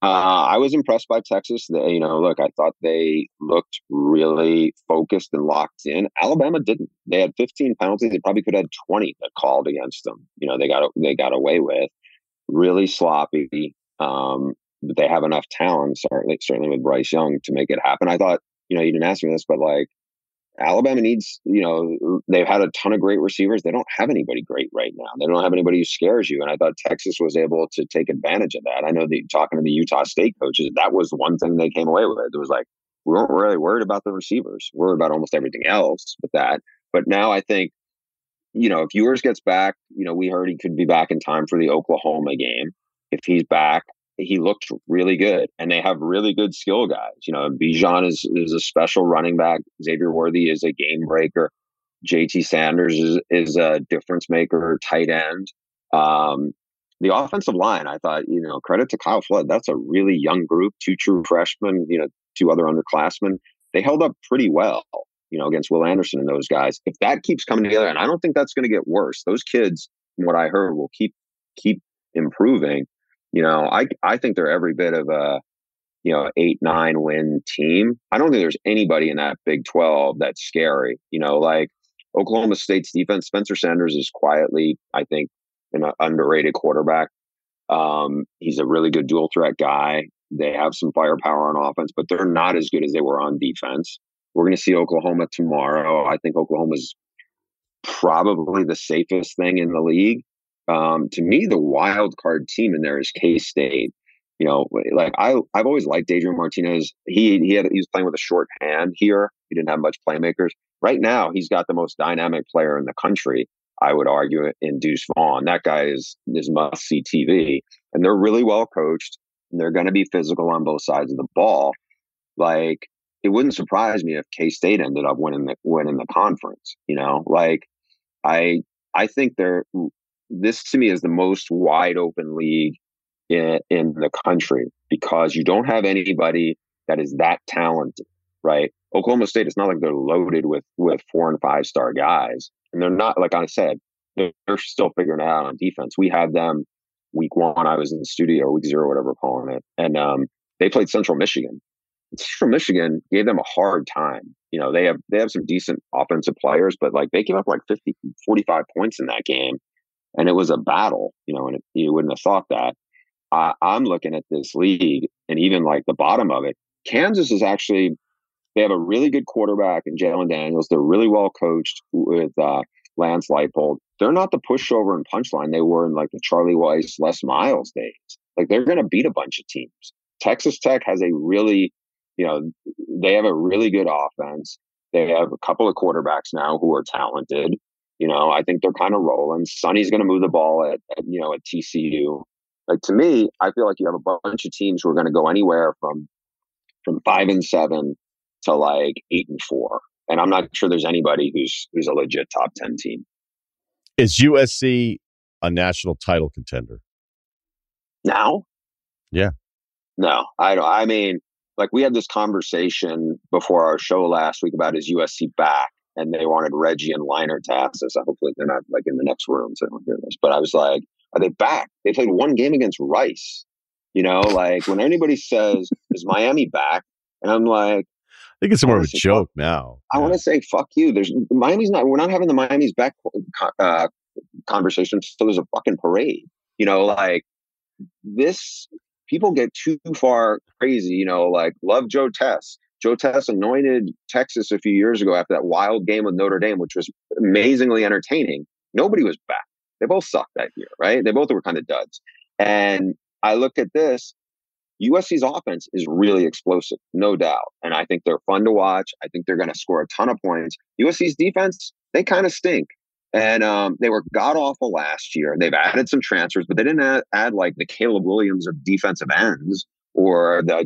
I was impressed by Texas. Look, I thought they looked really focused and locked in. Alabama didn't. They had 15 penalties. They probably could have had 20 that called against them. They got away with. Really sloppy. But they have enough talent, certainly with Bryce Young, to make it happen. I thought, you didn't ask me this, but like Alabama needs, they've had a ton of great receivers. They don't have anybody great right now. They don't have anybody who scares you. And I thought Texas was able to take advantage of that. I know that talking to the Utah State coaches, that was one thing they came away with. It was like, we weren't really worried about the receivers. We were about almost everything else but that. But now I think, if Ewers gets back, we heard he could be back in time for the Oklahoma game. If he's back, he looked really good, and they have really good skill guys. Bijan is a special running back. Xavier Worthy is a game breaker. JT Sanders is a difference maker, tight end. The offensive line, I thought, credit to Kyle Flood. That's a really young group, two true freshmen, two other underclassmen. They held up pretty well, against Will Anderson and those guys. If that keeps coming together, and I don't think that's going to get worse, those kids, from what I heard, will keep improving. I think they're every bit of a 8-9 win team. I don't think there's anybody in that Big 12 that's scary. Like Oklahoma State's defense, Spencer Sanders is quietly, I think, an underrated quarterback. He's a really good dual threat guy. They have some firepower on offense, but they're not as good as they were on defense. We're going to see Oklahoma tomorrow. I think Oklahoma's probably the safest thing in the league. To me, the wild card team in there is K-State. Like I've always liked Adrian Martinez. He was playing with a short hand here. He didn't have much playmakers. Right now, he's got the most dynamic player in the country, I would argue, in Deuce Vaughn. That guy is must-see TV. And they're really well coached, and they're going to be physical on both sides of the ball. Like, it wouldn't surprise me if K-State ended up winning the conference. I think this to me is the most wide open league in the country, because you don't have anybody that is that talented, right? Oklahoma State, it's not like they're loaded with 4 and 5 star guys, and they're not, like I said, they're still figuring it out on defense. We had them week 1. I was in the studio, week 0, whatever we're calling it, and they played Central Michigan. Central Michigan gave them a hard time. They have some decent offensive players, but like they gave up like 45 points in that game, and it was a battle. And you wouldn't have thought that. I'm looking at this league, and even like the bottom of it, Kansas is actually, they have a really good quarterback in Jalen Daniels. They're really well coached with Lance Leipold. They're not the pushover and punchline they were in like the Charlie Weiss, Les Miles days. Like they're going to beat a bunch of teams. Texas Tech has a really, they have a really good offense. They have a couple of quarterbacks now who are talented. I think they're kind of rolling. Sonny's going to move the ball at TCU. Like, to me, I feel like you have a bunch of teams who are going to go anywhere from 5-7 to like 8-4, and I'm not sure there's anybody who's a legit top 10 team. Is USC a national title contender now? Yeah. No, I don't. I mean, like we had this conversation before our show last week about is USC back, and they wanted Reggie and Leinart to ask us. Hopefully they're not like in the next room, so I don't hear this. But I was like, are they back? They played one game against Rice. Like when anybody says, is Miami back? And I'm like, I think it's more of a joke now. I want to say, fuck you. Miami's not, we're not having the Miami's back conversation. So there's a fucking parade, like this, people get too far crazy, like love Joe Tess. Joe Tess anointed Texas a few years ago after that wild game with Notre Dame, which was amazingly entertaining. Nobody was back. They both sucked that year, right? They both were kind of duds. And I looked at this. USC's offense is really explosive, no doubt. And I think they're fun to watch. I think they're going to score a ton of points. USC's defense, they kind of stink. And they were god-awful last year. They've added some transfers, but they didn't add like the Caleb Williams of defensive ends or the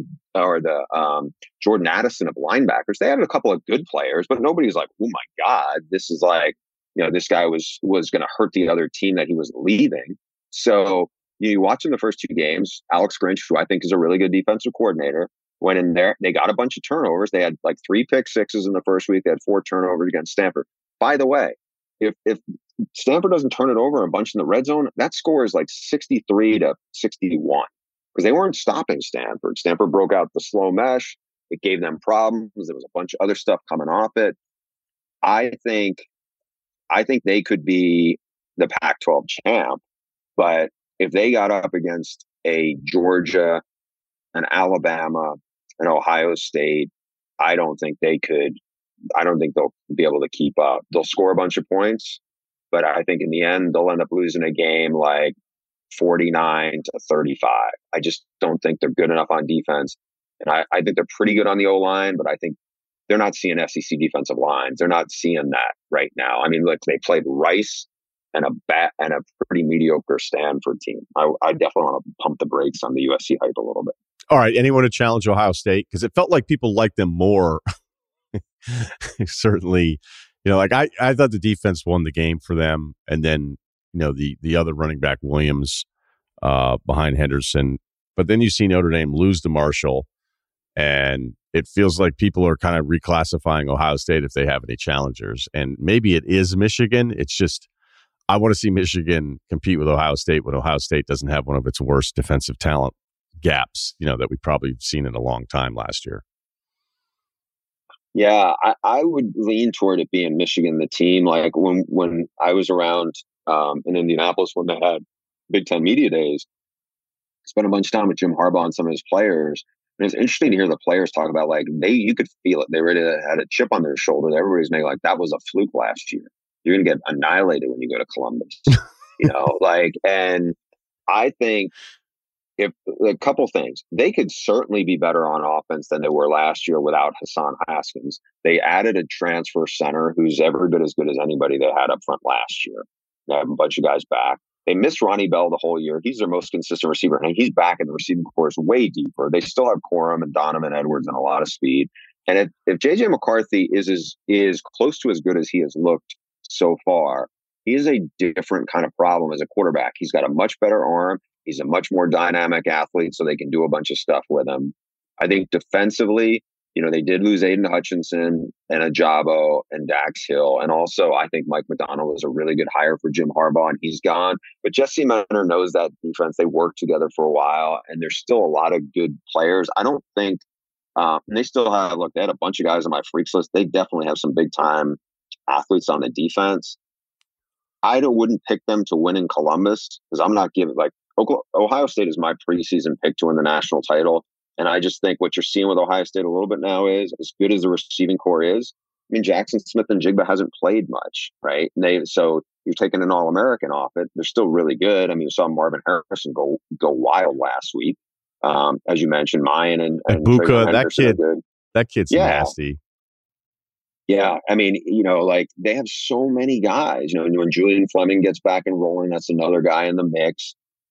Jordan Addison of linebackers. They added a couple of good players, but nobody's like, oh my God, this is like, this guy was going to hurt the other team that he was leaving. So you watch in the first 2 games, Alex Grinch, who I think is a really good defensive coordinator, went in there. They got a bunch of turnovers. They had like 3 pick-sixes in the first week. They had 4 turnovers against Stanford. By the way, if Stanford doesn't turn it over a bunch in the red zone, that score is like 63-61, because they weren't stopping Stanford. Stanford broke out the slow mesh. It gave them problems. There was a bunch of other stuff coming off it. I think they could be the Pac-12 champ, but if they got up against a Georgia, an Alabama, an Ohio State, I don't think they could. I don't think they'll be able to keep up. They'll score a bunch of points, but I think in the end they'll end up losing a game like 49-35. I just don't think they're good enough on defense. And I think they're pretty good on the O-line, but I think they're not seeing SEC defensive lines. They're not seeing that right now. I mean, look, they played Rice and a pretty mediocre Stanford team. I definitely want to pump the brakes on the USC hype a little bit. All right. Anyone to challenge Ohio State? Because it felt like people liked them more. Certainly, like I thought the defense won the game for them. And then, the other running back, Williams, behind Henderson. But then you see Notre Dame lose to Marshall. And it feels like people are kind of reclassifying Ohio State if they have any challengers. And maybe it is Michigan. It's just, I want to see Michigan compete with Ohio State when Ohio State doesn't have one of its worst defensive talent gaps, that we probably seen in a long time last year. Yeah, I would lean toward it being Michigan, the team. Like when I was around in Indianapolis when they had Big Ten Media Days, spent a bunch of time with Jim Harbaugh and some of his players. And it's interesting to hear the players talk about you could feel it. They really had a chip on their shoulder. Everybody's making that was a fluke last year. You're going to get annihilated when you go to Columbus, and I think if a couple things, they could certainly be better on offense than they were last year without Hassan Haskins. They added a transfer center who's every bit as good as anybody they had up front last year. They have a bunch of guys back. They missed Ronnie Bell the whole year. He's their most consistent receiver, and he's back in the receiving corps way deeper. They still have Corum and Donovan Edwards and a lot of speed. And if JJ McCarthy is close to as good as he has looked so far, he is a different kind of problem as a quarterback. He's got a much better arm. He's a much more dynamic athlete, so they can do a bunch of stuff with him. I think defensively, they did lose Aiden Hutchinson and Ajabo and Dax Hill. And also, I think Mike McDonald was a really good hire for Jim Harbaugh, and he's gone. But Jesse Mentor knows that defense. They worked together for a while, and there's still a lot of good players. I don't think and they still have, they had a bunch of guys on my freaks list. They definitely have some big-time athletes on the defense. I wouldn't pick them to win in Columbus because I'm not giving, Ohio State is my preseason pick to win the national title. And I just think what you're seeing with Ohio State a little bit now is, as good as the receiving corps is, Jackson Smith and Jigba hasn't played much, right? And so you're taking an All-American off it. They're still really good. You saw Marvin Harrison go wild last week. As you mentioned, Mayan and Buka, that kid's nasty. Yeah, they have so many guys. When Julian Fleming gets back and rolling, that's another guy in the mix.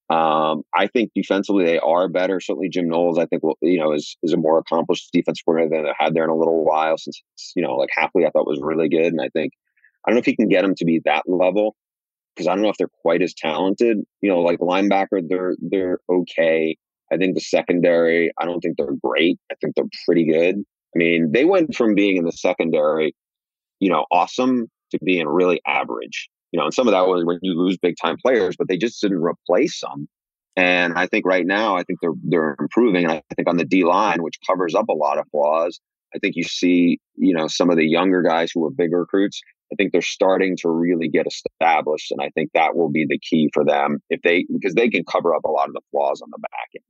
I think defensively they are better. Certainly Jim Knowles, I think, is a more accomplished defense coordinator than they had there in a little while since, Hafley I thought was really good. And I don't know if he can get them to be that level because I don't know if they're quite as talented. Linebacker, they're okay. I think the secondary, I don't think they're great. I think they're pretty good. They went from being in the secondary, awesome to being really average. And some of that was when you lose big time players, but they just didn't replace them. And I think right now, they're improving. And I think on the D line, which covers up a lot of flaws, I think you see, some of the younger guys who are big recruits. I think they're starting to really get established. And I think that will be the key for them because they can cover up a lot of the flaws on the back end.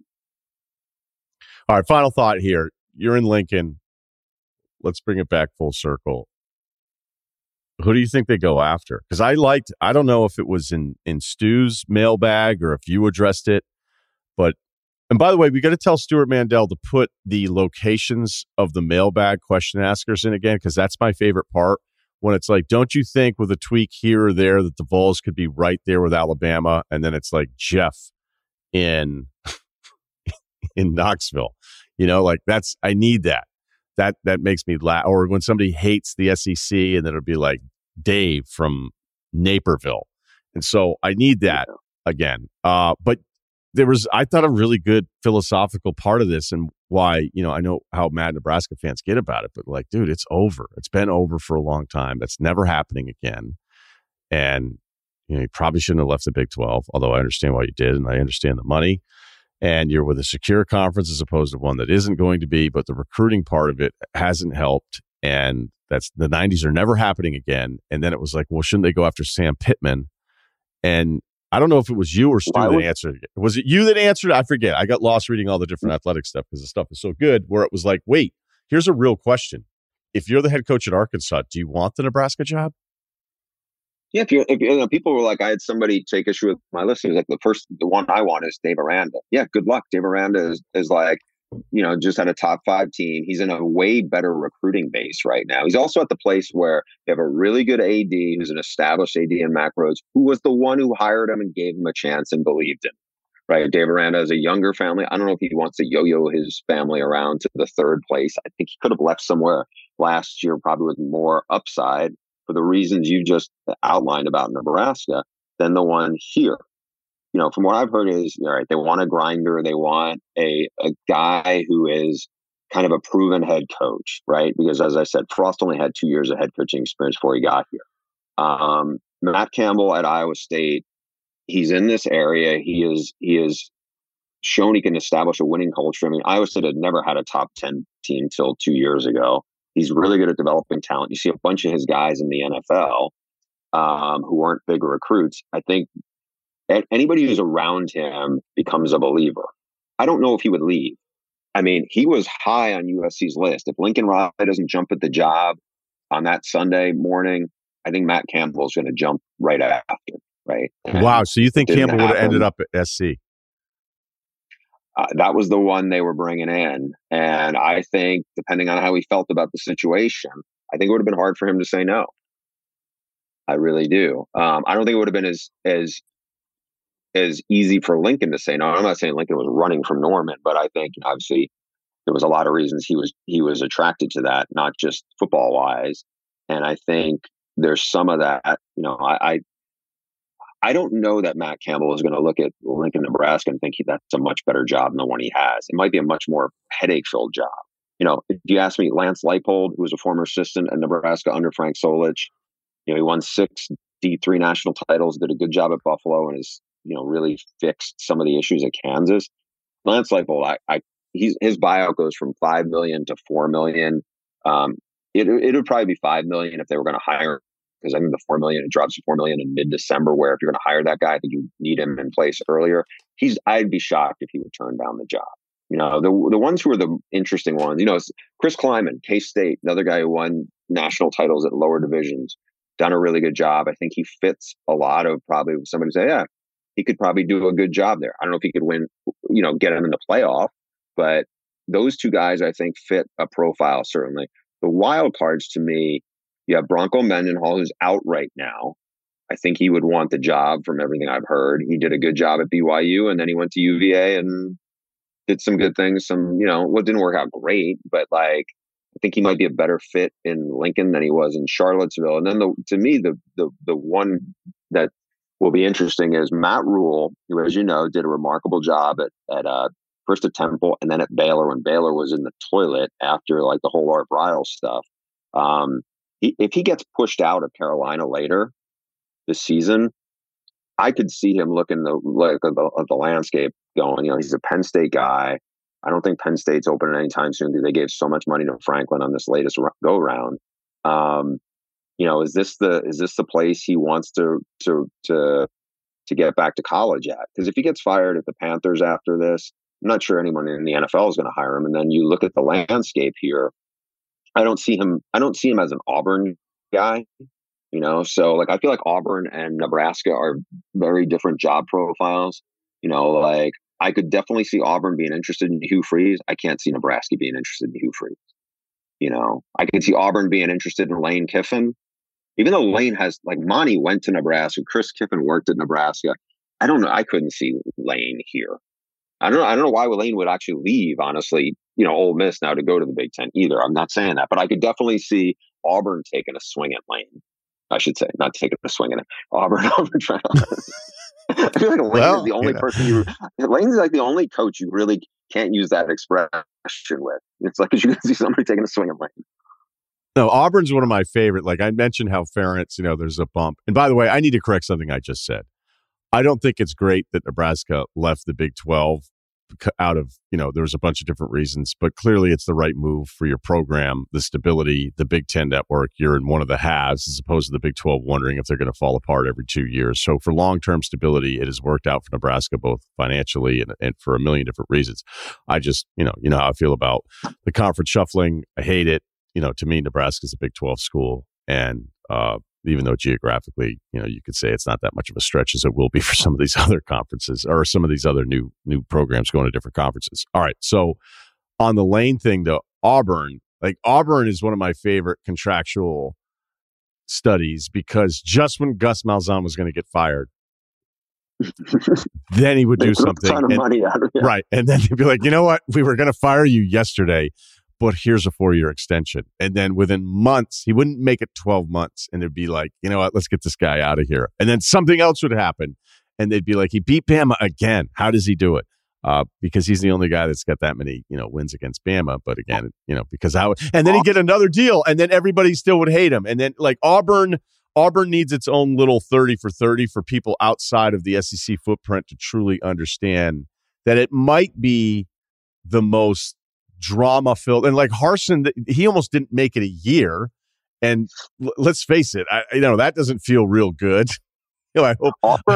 All right. Final thought here. You're in Lincoln. Let's bring it back full circle. Who do you think they go after? Because I don't know if it was in Stu's mailbag or if you addressed it, and by the way, we got to tell Stuart Mandel to put the locations of the mailbag question askers in again, because that's my favorite part. When it's don't you think with a tweak here or there that the Vols could be right there with Alabama? And then it's Jeff in Knoxville, I need that. That makes me laugh. Or when somebody hates the SEC and then it'll be Dave from Naperville. And so I need that again. But there was, I thought, a really good philosophical part of this and why, I know how mad Nebraska fans get about it, but dude, it's over. It's been over for a long time. That's never happening again. And, you probably shouldn't have left the Big 12, although I understand why you did. And I understand the money. and you're with a secure conference as opposed to one that isn't going to be, but the recruiting part of it hasn't helped. And that's the 90s are never happening again. And then it was like, well, shouldn't they go after Sam Pittman? And I don't know if it was you or Stu that answered it. Was it you that answered? I forget. I got lost reading all the different athletic stuff because the stuff is so good, where it was like, wait, here's a real question. If you're the head coach at Arkansas, do you want the Nebraska job? Yeah, if people were like, I had somebody take issue with my list. It was like the one I want is Dave Aranda. Yeah, good luck. Dave Aranda is like, just had a top 5 team. He's in a way better recruiting base right now. He's also at the place where they have a really good AD who's an established AD in Mack Rhoades, who was the one who hired him and gave him a chance and believed in him. Right. Dave Aranda is a younger family. I don't know if he wants to yo-yo his family around to the 3rd place. I think he could have left somewhere last year, probably with more upside for the reasons you just outlined about Nebraska than the one here. From what I've heard is, all right, they want a grinder. They want a guy who is kind of a proven head coach, right? Because as I said, Frost only had 2 years of head coaching experience before he got here. Matt Campbell at Iowa State, he's in this area. He is shown he can establish a winning culture. I mean, Iowa State had never had a top 10 team till 2 years ago. He's really good at developing talent. You see a bunch of his guys in the NFL who weren't big recruits. I think anybody who's around him becomes a believer. I don't know if he would leave. I mean, he was high on USC's list. If Lincoln Riley doesn't jump at the job on that Sunday morning, I think Matt Campbell's going to jump right after, right? Wow. So you think Campbell would have ended up at SC? That was the one they were bringing in. And I think, depending on how he felt about the situation, I think it would have been hard for him to say no. I really do. I don't think it would have been as easy for Lincoln to say no. I'm not saying Lincoln was running from Norman, but I think obviously there was a lot of reasons he was attracted to that, not just football wise. And I think there's some of that. I don't know that Matt Campbell is going to look at Lincoln, Nebraska and think that's a much better job than the one he has. It might be a much more headache-filled job. If you ask me, Lance Leipold, who was a former assistant at Nebraska under Frank Solich, he won 6 D3 national titles, did a good job at Buffalo, and has really fixed some of the issues at Kansas. Lance Leipold, his buyout goes from $5 million to $4 million. It would probably be $5 million if they were going to hire, because I think the $4 million, it drops to $4 million in mid-December, where if you're going to hire that guy, I think you need him in place earlier. I'd be shocked if he would turn down the job. The ones who are the interesting ones, Chris Kleiman, K-State, another guy who won national titles at lower divisions, done a really good job. I think he fits a lot of probably somebody say, yeah, he could probably do a good job there. I don't know if he could win, get him in the playoff, but those two guys, I think, fit a profile, certainly. The wild cards to me, you have Bronco Mendenhall, who's out right now. I think he would want the job from everything I've heard. He did a good job at BYU, and then he went to UVA and did some good things. What didn't work out great, but I think he might be a better fit in Lincoln than he was in Charlottesville. And then to me, the one that will be interesting is Matt Rule, who, as you know, did a remarkable job at first at Temple and then at Baylor when Baylor was in the toilet after the whole Art Briles stuff. If he gets pushed out of Carolina later this season, I could see him looking at the landscape going, he's a Penn State guy. I don't think Penn State's opening anytime soon because they gave so much money to Franklin on this latest go round. Is this the place he wants to get back to college at? Because if he gets fired at the Panthers after this, I'm not sure anyone in the NFL is going to hire him. And then you look at the landscape here, I don't see him as an Auburn guy. So I feel like Auburn and Nebraska are very different job profiles. I could definitely see Auburn being interested in Hugh Freeze. I can't see Nebraska being interested in Hugh Freeze. I can see Auburn being interested in Lane Kiffin, even though Lane has Monty went to Nebraska, Chris Kiffin worked at Nebraska. I don't know. I couldn't see Lane here. I don't know why Lane would actually leave, honestly, Ole Miss now to go to the Big Ten either. I'm not saying that, but I could definitely see Auburn taking a swing at Lane. I should say, not taking a swing at it. Auburn trying to. I feel like Lane is the only person Lane's the only coach you really can't use that expression with. It's like you can see somebody taking a swing at Lane. No, Auburn's one of my favorite. I mentioned how Ferentz, there's a bump. And by the way, I need to correct something I just said. I don't think it's great that Nebraska left the Big 12 out of, there's a bunch of different reasons, but clearly it's the right move for your program, the stability, the Big Ten network. You're in one of the halves as opposed to the Big 12 wondering if they're going to fall apart every 2 years. So for long-term stability, it has worked out for Nebraska, both financially and for a million different reasons. I just, you know how I feel about the conference shuffling. I hate it. To me, Nebraska's a Big 12 school. And, even though geographically, you could say it's not that much of a stretch as it will be for some of these other conferences or some of these other new programs going to different conferences. All right. So on the Lane thing, though, Auburn is one of my favorite contractual studies because just when Gus Malzahn was going to get fired, then he would do something. A ton of money out of it. Right. And then he'd be like, you know what? We were going to fire you yesterday, but here's a 4-year extension. And then within months, he wouldn't make it 12 months. And it'd be like, you know what, let's get this guy out of here. And then something else would happen. And they'd be like, he beat Bama again. How does he do it? Because he's the only guy that's got that many, wins against Bama. But again, and then he'd get another deal and then everybody still would hate him. And then like Auburn needs its own little 30 for 30 for people outside of the SEC footprint to truly understand that it might be the most drama-filled, and like Harsin, he almost didn't make it a year, and let's face it, that doesn't feel real good. I hope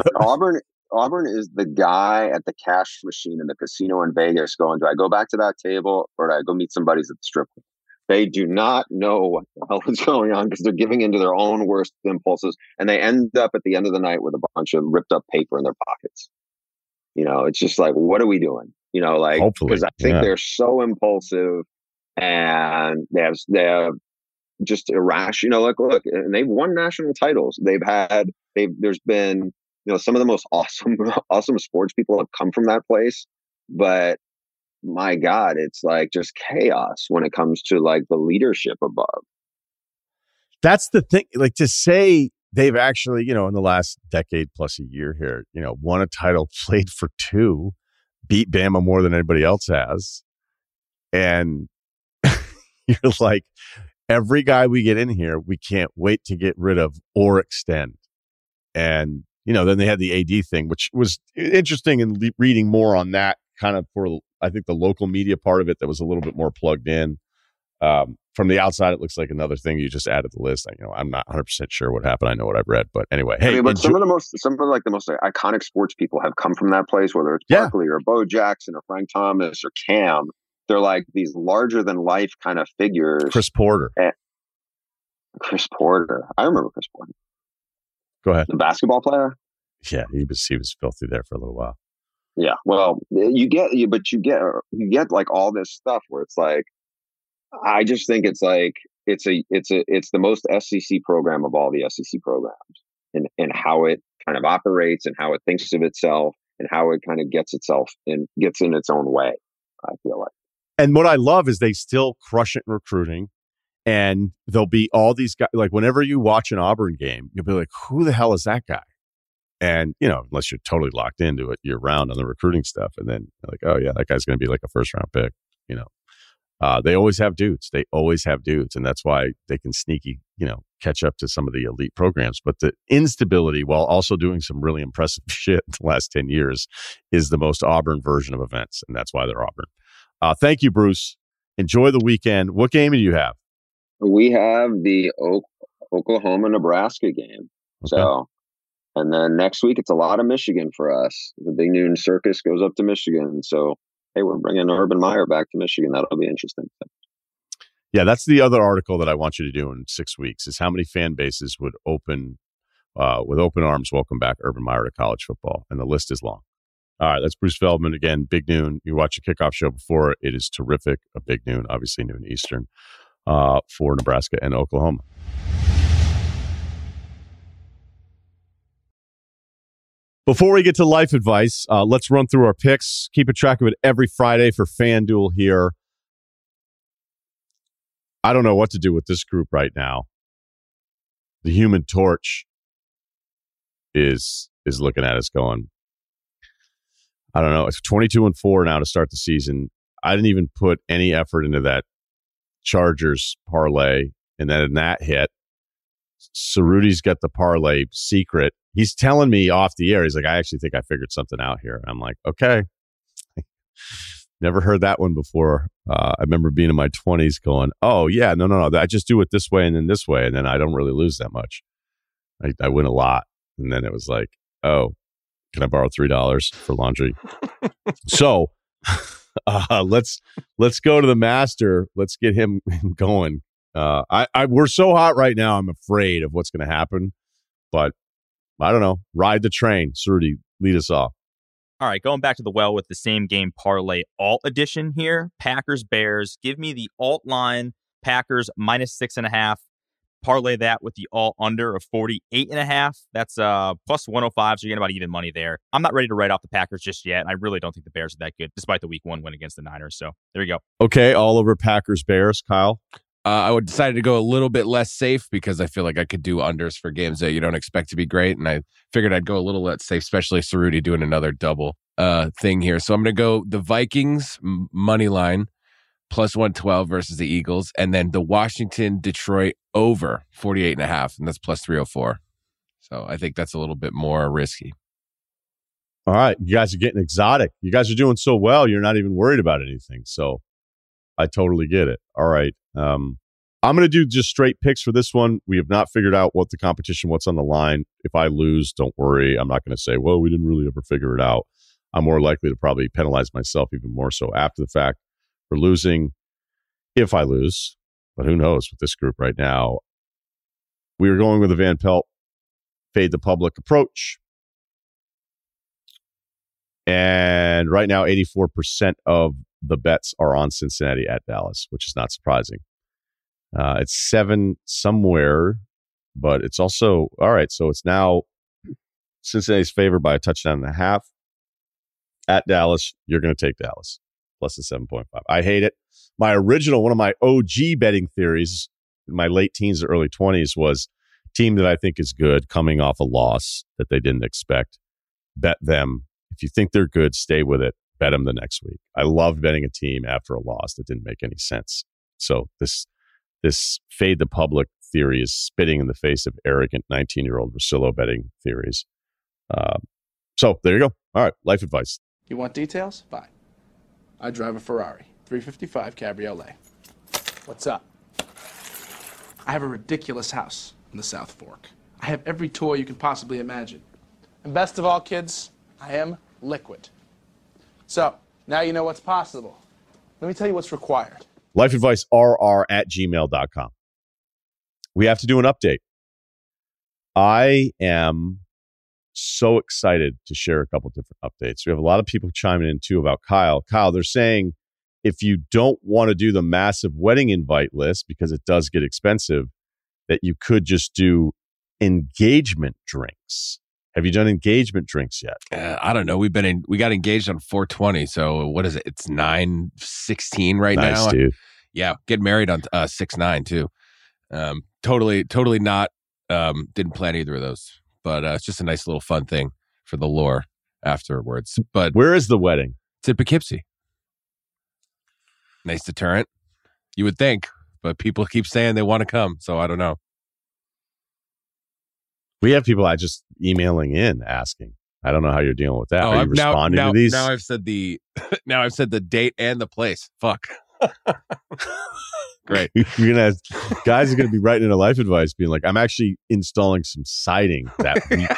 Auburn is the guy at the cash machine in the casino in Vegas going, do I go back to that table or do I go meet some buddies at the strip club? They do not know what the hell is going on because they're giving into their own worst impulses, and they end up at the end of the night with a bunch of ripped up paper in their pockets. It's just like, what are we doing? Because I think they're so impulsive and they have just irrational. Look, and they've won national titles. There's been, some of the most awesome sports people have come from that place. But my God, it's like just chaos when it comes to like the leadership above. That's the thing. Like to say they've actually, in the last decade plus a year here, won a title, played for 2. Beat Bama more than anybody else has. And you're like, every guy we get in here, we can't wait to get rid of or extend. And, then they had the AD thing, which was interesting and reading more on that kind of for, I think, the local media part of it that was a little bit more plugged in. From the outside, it looks like another thing you just added to the list. I'm not 100% sure what happened. I know what I've read, but anyway. Hey, some of the most iconic sports people have come from that place, whether it's Barkley or Bo Jackson or Frank Thomas or Cam. They're like these larger than life kind of figures. Chris Porter. I remember Chris Porter. Go ahead. The basketball player. Yeah, he was filthy there for a little while. Yeah, well, you get like all this stuff where it's like, I just think it's like it's the most SEC program of all the SEC programs, and how it kind of operates and how it thinks of itself and how it kind of gets in its own way. I feel like. And what I love is they still crush it in recruiting, and there'll be all these guys. Like whenever you watch an Auburn game, you'll be like, "Who the hell is that guy?" And unless you're totally locked into it year round on the recruiting stuff, and then you're like, "Oh yeah, that guy's going to be like a first round pick." They always have dudes. And that's why they can sneaky, catch up to some of the elite programs. But the instability, while also doing some really impressive shit the last 10 years, is the most Auburn version of events. And that's why they're Auburn. Thank you, Bruce. Enjoy the weekend. What game do you have? We have the Oklahoma-Nebraska game. Okay. So, and then next week, it's a lot of Michigan for us. The Big Noon Circus goes up to Michigan. So, hey, we're bringing Urban Meyer back to Michigan. That'll be interesting. Yeah, that's the other article that I want you to do in 6 weeks is how many fan bases would with open arms welcome back Urban Meyer to college football. And the list is long. All right, that's Bruce Feldman. Again, Big Noon. You watch the kickoff show before. It is terrific. A Big Noon, obviously noon Eastern, for Nebraska and Oklahoma. Before we get to life advice, let's run through our picks. Keep a track of it every Friday for FanDuel here. I don't know what to do with this group right now. The Human Torch is looking at us going, I don't know. It's 22-4 now to start the season. I didn't even put any effort into that Chargers parlay, and then that hit. Cerruti's got the parlay secret. He's telling me off the air, he's like, I actually think I figured something out here. I'm like, okay. Never heard that one before. I remember being in my 20s going, oh, yeah, no. I just do it this way and then this way. And then I don't really lose that much. I win a lot. And then it was like, oh, can I borrow $3 for laundry? So let's go to the master. Let's get him going. We're so hot right now. I'm afraid of what's going to happen. But I don't know. Ride the train. Cerruti, lead us off. All right, going back to the well with the same game parlay alt edition here. Packers, Bears. Give me the alt line. Packers -6.5. Parlay that with the alt under of 48.5. That's plus 105, so you're getting about even money there. I'm not ready to write off the Packers just yet. I really don't think the Bears are that good, despite the week 1 win against the Niners. So there you go. Okay, all over Packers, Bears. Kyle? I would decide to go a little bit less safe because I feel like I could do unders for games that you don't expect to be great. And I figured I'd go a little less safe, especially Cerruti doing another double thing here. So I'm going to go the Vikings money line plus 112 versus the Eagles. And then the Washington Detroit over 48.5. And that's plus 304. So I think that's a little bit more risky. All right. You guys are getting exotic. You guys are doing so well. You're not even worried about anything. So I totally get it. All right. I'm going to do just straight picks for this one. We have not figured out what the competition, what's on the line. If I lose, don't worry. I'm not going to say, well, we didn't really ever figure it out. I'm more likely to probably penalize myself even more so after the fact for losing if I lose. But who knows with this group right now. We are going with the Van Pelt fade the public approach. And right now, 84% of the bets are on Cincinnati at Dallas, which is not surprising. It's 7 somewhere, but it's also, all right, so it's now Cincinnati's favored by a touchdown and a half. At Dallas, you're going to take Dallas, plus the 7.5. I hate it. My original, one of my OG betting theories in my late teens to early 20s was team that I think is good coming off a loss that they didn't expect. Bet them. If you think they're good, stay with it. Bet them the next week. I loved betting a team after a loss that didn't make any sense. So this fade the public theory is spitting in the face of arrogant 19-year-old Russillo betting theories. So there you go. All right, life advice. You want details? Fine. I drive a Ferrari 355 Cabriolet. What's up? I have a ridiculous house in the South Fork. I have every toy you can possibly imagine. And best of all, kids, I am liquid. So, now you know what's possible. Let me tell you what's required. Lifeadvicerr@gmail.com. We have to do an update. I am so excited to share a couple different updates. We have a lot of people chiming in too about Kyle. Kyle, they're saying if you don't want to do the massive wedding invite list because it does get expensive, that you could just do engagement drinks. Have you done engagement drinks yet? I don't know. We got engaged on 420. So what is it? It's 9/16 right now. Nice, dude. Yeah, get married on 6/9 too. Totally not. Didn't plan either of those, but it's just a nice little fun thing for the lore afterwards. But where is the wedding? It's in Poughkeepsie. Nice deterrent, you would think, but people keep saying they want to come, so I don't know. We have people just emailing in asking. I don't know how you're dealing with that. Are you responding to these? Now I've said the date and the place. Fuck. Great. You're gonna have, guys are gonna be writing in a life advice being like, I'm actually installing some siding that week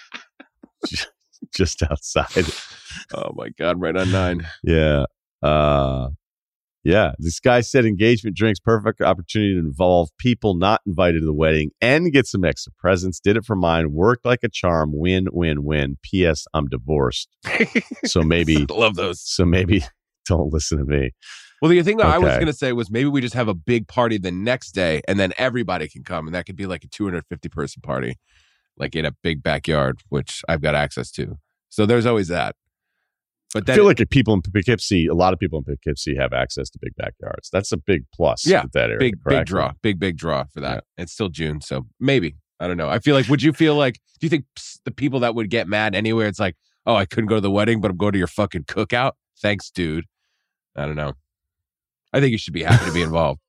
just outside. Oh my God, right on 9. Yeah. Yeah. This guy said engagement drinks, perfect opportunity to involve people not invited to the wedding and get some extra presents. Did it for mine. Worked like a charm. Win, win, win. P.S. I'm divorced. So maybe love those. So maybe don't listen to me. Well, the thing that I was going to say was maybe we just have a big party the next day and then everybody can come. And that could be like a 250 person party, like in a big backyard, which I've got access to. So there's always that. But I feel like people in Poughkeepsie, a lot of people in Poughkeepsie have access to big backyards. That's a big plus. Yeah, with that area, big draw for that. Yeah. It's still June, so maybe. I don't know. I feel like, do you think the people that would get mad anywhere, it's like, oh, I couldn't go to the wedding, but I'm going to your fucking cookout? Thanks, dude. I don't know. I think you should be happy to be involved.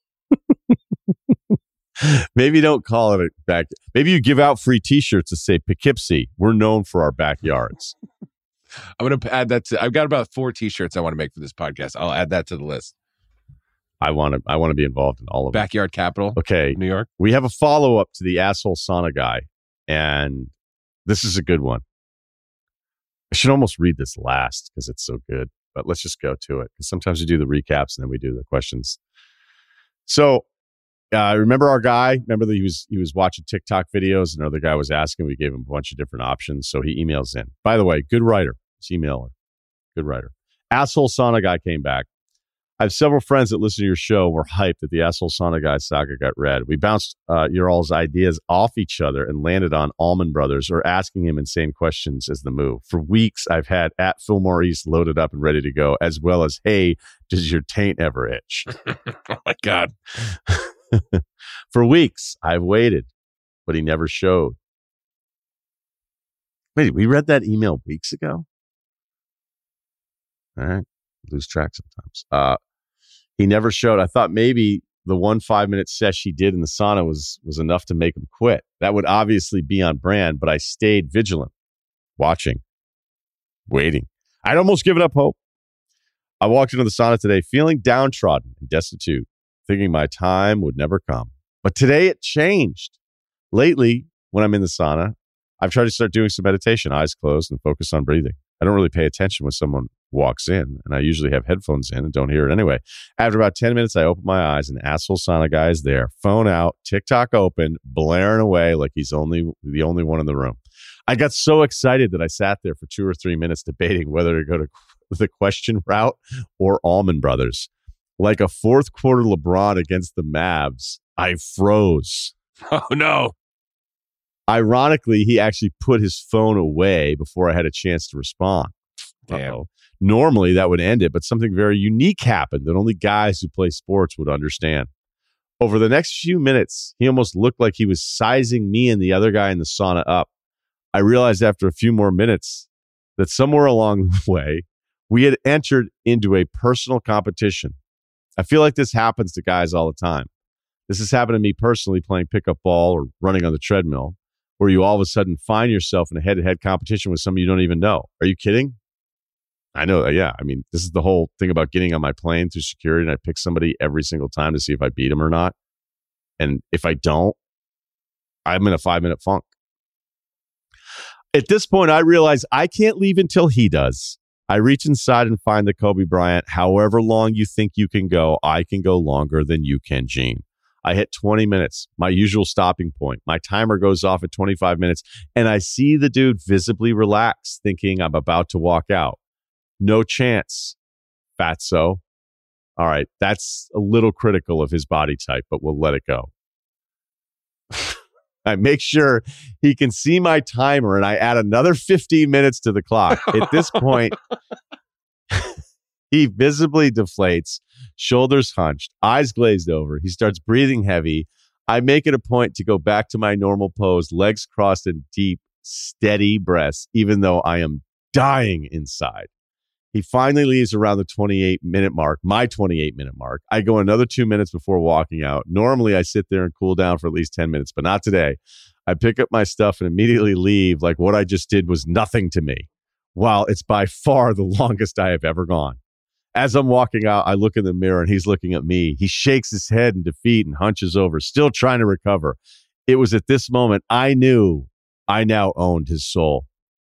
Maybe don't call it a back. Maybe you give out free T-shirts to say Poughkeepsie. We're known for our backyards. I'm going to add that to. I've got about 4 T-shirts I want to make for this podcast. I'll add that to the list. I want to be involved in all of it. Backyard Capital. Okay, New York. We have a follow up to the asshole sauna guy, and this is a good one. I should almost read this last because it's so good, but let's just go to it. Because sometimes we do the recaps and then we do the questions. So, remember our guy? Remember that he was watching TikTok videos, and another guy was asking. We gave him a bunch of different options, so he emails in. By the way, good writer. This emailer, good writer. Asshole sauna guy came back. I have several friends that listen to your show and were hyped that the asshole sauna guy saga got read. We bounced your all's ideas off each other and landed on Allman Brothers or asking him insane questions as the move. For weeks, I've had at Fillmore East loaded up and ready to go, as well as, hey, does your taint ever itch? Oh, my God. For weeks, I've waited, but he never showed. Wait, we read that email weeks ago? All right. Lose track sometimes. He never showed. I thought maybe the 1 5-minute sesh he did in the sauna was enough to make him quit. That would obviously be on brand, but I stayed vigilant, watching, waiting. I'd almost given up hope. I walked into the sauna today feeling downtrodden and destitute, thinking my time would never come. But today it changed. Lately, when I'm in the sauna, I've tried to start doing some meditation, eyes closed, and focus on breathing. I don't really pay attention when someone walks in, and I usually have headphones in and don't hear it anyway. After about 10 minutes, I open my eyes, and asshole sauna guy is there, phone out, TikTok open, blaring away like he's the only one in the room. I got so excited that I sat there for 2 or 3 minutes debating whether to go to the question route or Allman Brothers. Like a fourth quarter LeBron against the Mavs, I froze. Oh, no. Ironically, he actually put his phone away before I had a chance to respond. Damn. Uh-oh. Normally, that would end it, but something very unique happened that only guys who play sports would understand. Over the next few minutes, he almost looked like he was sizing me and the other guy in the sauna up. I realized after a few more minutes that somewhere along the way, we had entered into a personal competition. I feel like this happens to guys all the time. This has happened to me personally playing pickup ball or running on the treadmill, where you all of a sudden find yourself in a head-to-head competition with someone you don't even know. Are you kidding? I know. Yeah. I mean, this is the whole thing about getting on my plane through security, and I pick somebody every single time to see if I beat them or not. And if I don't, I'm in a 5-minute funk. At this point, I realize I can't leave until he does. I reach inside and find the Kobe Bryant. However long you think you can go, I can go longer than you can, Gene. I hit 20 minutes, my usual stopping point. My timer goes off at 25 minutes, and I see the dude visibly relax, thinking I'm about to walk out. No chance, fatso. All right, that's a little critical of his body type, but we'll let it go. I make sure he can see my timer, and I add another 15 minutes to the clock. At this point, he visibly deflates, shoulders hunched, eyes glazed over. He starts breathing heavy. I make it a point to go back to my normal pose, legs crossed and deep, steady breaths, even though I am dying inside. He finally leaves around the 28-minute mark, my 28-minute mark. I go another 2 minutes before walking out. Normally, I sit there and cool down for at least 10 minutes, but not today. I pick up my stuff and immediately leave like what I just did was nothing to me. Wow, it's by far the longest I have ever gone. As I'm walking out, I look in the mirror and he's looking at me. He shakes his head in defeat and hunches over, still trying to recover. It was at this moment I knew I now owned his soul.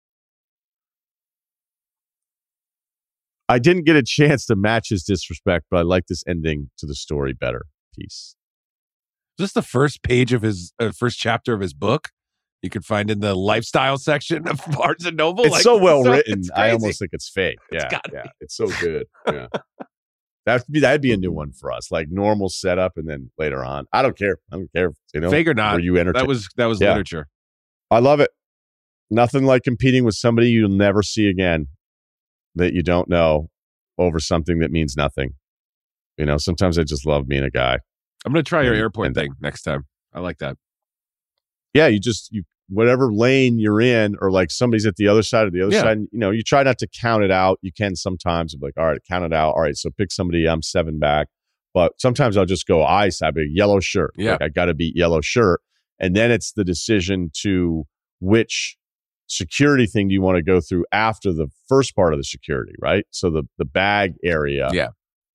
I didn't get a chance to match his disrespect, but I like this ending to the story better. Peace. Is this the first page of his first chapter of his book? You could find in the lifestyle section of Barnes and Noble. It's so well written. I almost think it's fake. Yeah, It's it's so good. Yeah, that'd be a new one for us, like normal setup, and then later on. I don't care. You know, fake or not. Were you entertained? That was literature. I love it. Nothing like competing with somebody you'll never see again, that you don't know, over something that means nothing. You know, sometimes I just love being a guy. I'm going to try your airport thing next time. I like that. Yeah, you whatever lane you're in, or like somebody's at the other side of the other side, you know, you try not to count it out. You can sometimes be like, all right, count it out. All right, so pick somebody, I'm 7 back. But sometimes I'll just go ice. I have a yellow shirt. Yeah. Like, I got to beat yellow shirt. And then it's the decision to which security thing do you want to go through after the first part of the security, right? So the bag area. Yeah.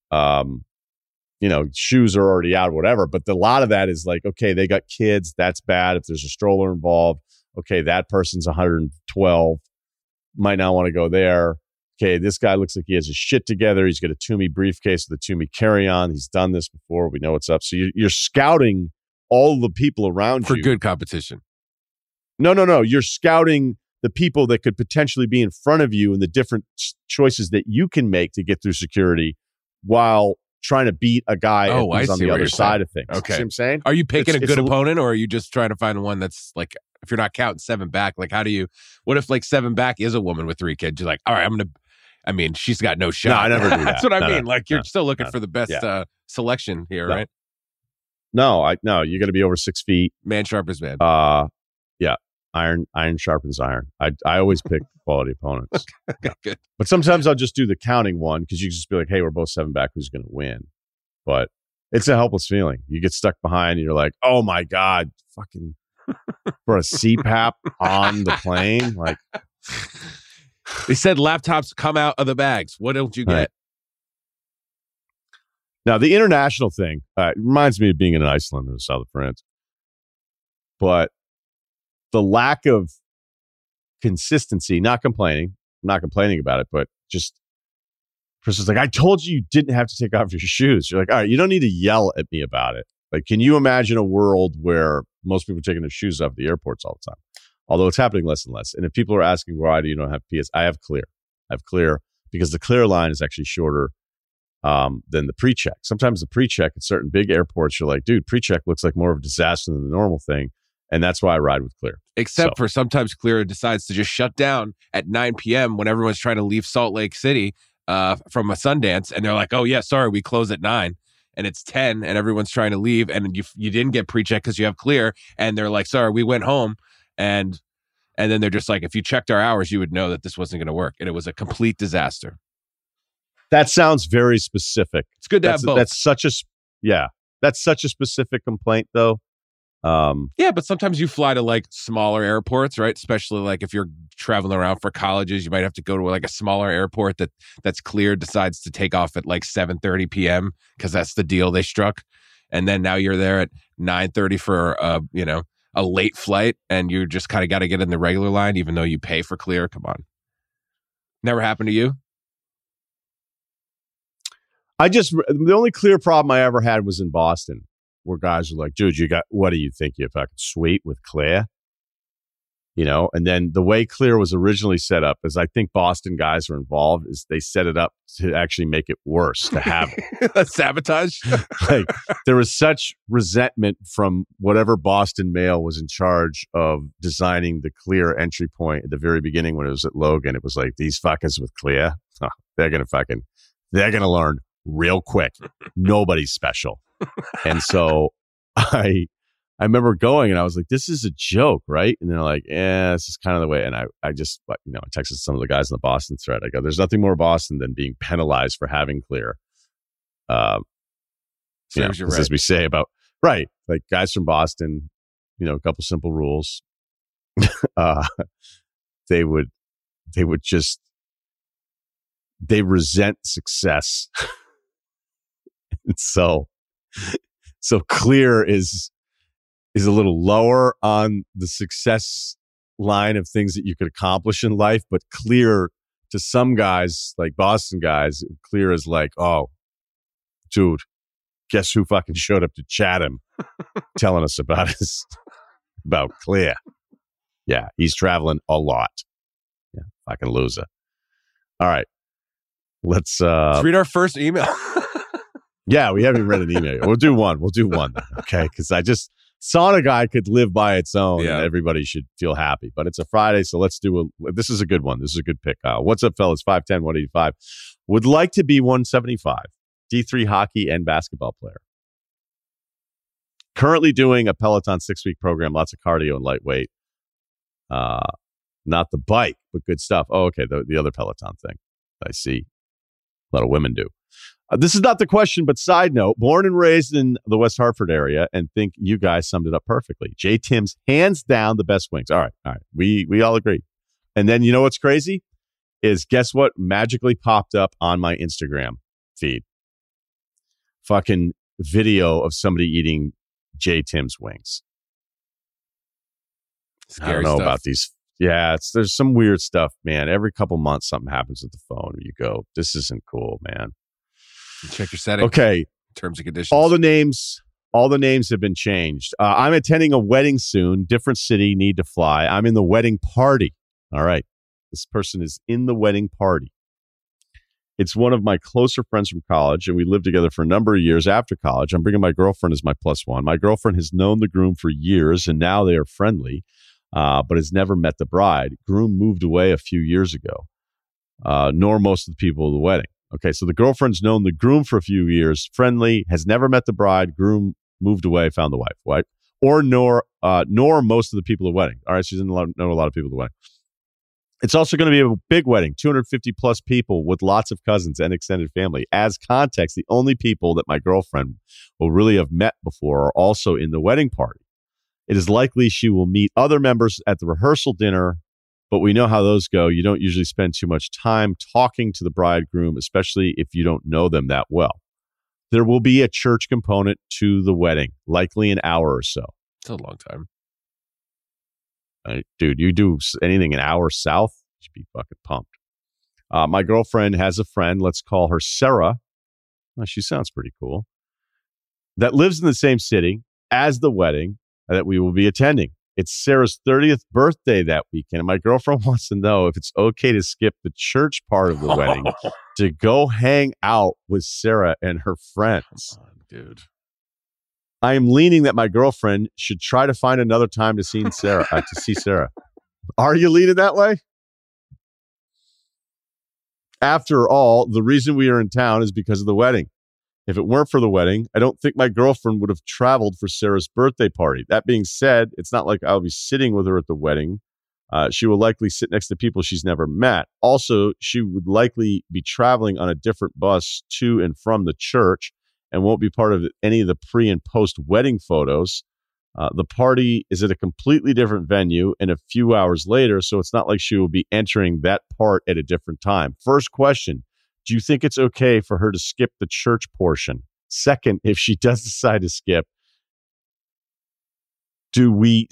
Shoes are already out, whatever. But a lot of that is like, okay, they got kids. That's bad. If there's a stroller involved, okay, that person's 112. Might not want to go there. Okay, this guy looks like he has his shit together. He's got a Toomey briefcase with a Toomey carry-on. He's done this before. We know what's up. So you're scouting all the people around for you. good competition. No. You're scouting the people that could potentially be in front of you and the different choices that you can make to get through security while trying to beat a guy who's on the other side of things. Okay. See what I'm saying? Are you picking a good opponent, or are you just trying to find one that's like, if you're not counting 7 back, like what if like 7 back is a woman with 3 kids? You're like, all right, she's got no shot. No, I never do that. That's what I mean. Like you're still looking for the best selection here, right? No, you got to be over 6 feet. Man sharpens man. Yeah. Iron sharpens iron. I always pick quality opponents. Okay, good. But sometimes I'll just do the counting one because you just be like, hey, we're both 7 back. Who's going to win? But it's a helpless feeling. You get stuck behind and you're like, oh my God, fucking for a CPAP on the plane. Like, they said laptops come out of the bags. What don't you get? Right. Now, the international thing reminds me of being in Iceland or the south of France. But the lack of consistency, I'm not complaining about it, but just person's like, I told you didn't have to take off your shoes. You're like, all right, you don't need to yell at me about it. Like, can you imagine a world where most people are taking their shoes off at the airports all the time? Although it's happening less and less. And if people are asking, why do you not have PS? I have Clear. Because the Clear line is actually shorter than the pre-check. Sometimes the pre-check at certain big airports, you're like, dude, pre-check looks like more of a disaster than the normal thing. And that's why I ride with Clear. Except for sometimes Clear decides to just shut down at 9 p.m. when everyone's trying to leave Salt Lake City from a Sundance. And they're like, oh, yeah, sorry, we close at 9. And it's 10 and everyone's trying to leave. And you didn't get pre-check because you have Clear. And they're like, sorry, we went home. And then they're just like, if you checked our hours, you would know that this wasn't going to work. And it was a complete disaster. That sounds very specific. It's good to have both. That's such a specific complaint, though. Yeah, but sometimes you fly to like smaller airports, right? Especially like if you're traveling around for colleges, you might have to go to like a smaller airport that's Clear decides to take off at like 7:30 p.m. because that's the deal they struck. And then now you're there at 9:30 for a late flight, and you just kind of got to get in the regular line, even though you pay for Clear. Come on. Never happened to you? The only Clear problem I ever had was in Boston, where guys are like, dude, what do you think? You're fucking sweet with Clear? And then the way Clear was originally set up is I think Boston guys are involved is they set it up to actually make it worse, to have it. Sabotage. Like, there was such resentment from whatever Boston Mail was in charge of designing the Clear entry point at the very beginning when it was at Logan. It was like, these fuckers with Clear, they're going to learn real quick. Nobody's special. And so I remember going and I was like, this is a joke, right? And they're like, yeah, this is kind of the way. And I just, I texted some of the guys in the Boston thread. I go, there's nothing more Boston than being penalized for having Clear. As we say about, right, like guys from Boston, a couple simple rules. They resent success. And so Clear is a little lower on the success line of things that you could accomplish in life, but Clear to some guys, like Boston guys, Clear is like, oh, dude, guess who fucking showed up to Chatham telling us about Clear? Yeah, he's traveling a lot. Yeah, fucking loser. All right. Let's read our first email. Yeah, we haven't read an email yet. We'll do one. Okay, because I just saw a guy could live by its own, and everybody should feel happy. But it's a Friday, so let's do this is a good one. This is a good pick. What's up, fellas? 5'10", 185. Would like to be 175. D3 hockey and basketball player. Currently doing a Peloton 6-week program. Lots of cardio and lightweight. Not the bike, but good stuff. Oh, okay, the other Peloton thing I see a lot of women do. This is not the question, but side note, born and raised in the West Hartford area, and think you guys summed it up perfectly. J. Tim's hands down the best wings. All right. We all agree. And then you know what's crazy is guess what magically popped up on my Instagram feed? Fucking video of somebody eating J. Tim's wings. Scary I don't know stuff. about these. Yeah, there's some weird stuff, man. Every couple months something happens with the phone where you go, this isn't cool, man. Check your settings. Okay. Terms and conditions. All the names have been changed. I'm attending a wedding soon. Different city, need to fly. I'm in the wedding party. All right. This person is in the wedding party. It's one of my closer friends from college, and we lived together for a number of years after college. I'm bringing my girlfriend as my plus one. My girlfriend has known the groom for years, and now they are friendly, but has never met the bride. Groom moved away a few years ago, nor most of the people of the wedding. Okay, so the girlfriend's known the groom for a few years, friendly, has never met the bride. Groom moved away, found the wife, right? Nor most of the people at the wedding. All right, she doesn't know a lot of people at the wedding. It's also going to be a big wedding, 250 plus people with lots of cousins and extended family. As context, the only people that my girlfriend will really have met before are also in the wedding party. It is likely she will meet other members at the rehearsal dinner, but we know how those go. You don't usually spend too much time talking to the bridegroom, especially if you don't know them that well. There will be a church component to the wedding, likely an hour or so. It's a long time. Dude, you do anything an hour south, you should be fucking pumped. My girlfriend has a friend, let's call her Sarah. Well, she sounds pretty cool. That lives in the same city as the wedding that we will be attending. It's Sarah's 30th birthday that weekend. And my girlfriend wants to know if it's okay to skip the church part of the wedding to go hang out with Sarah and her friends. Come on, dude. I am leaning that my girlfriend should try to find another time to see Sarah. Are you leaning that way? After all, the reason we are in town is because of the wedding. If it weren't for the wedding, I don't think my girlfriend would have traveled for Sarah's birthday party. That being said, it's not like I'll be sitting with her at the wedding. She will likely sit next to people she's never met. Also, she would likely be traveling on a different bus to and from the church and won't be part of any of the pre and post wedding photos. The party is at a completely different venue and a few hours later, so it's not like she will be entering that part at a different time. First question, do you think it's okay for her to skip the church portion? Second, if she does decide to skip, do we,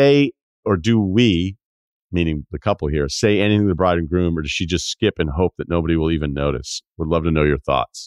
meaning the couple here, say anything to the bride and groom, or does she just skip and hope that nobody will even notice? Would love to know your thoughts.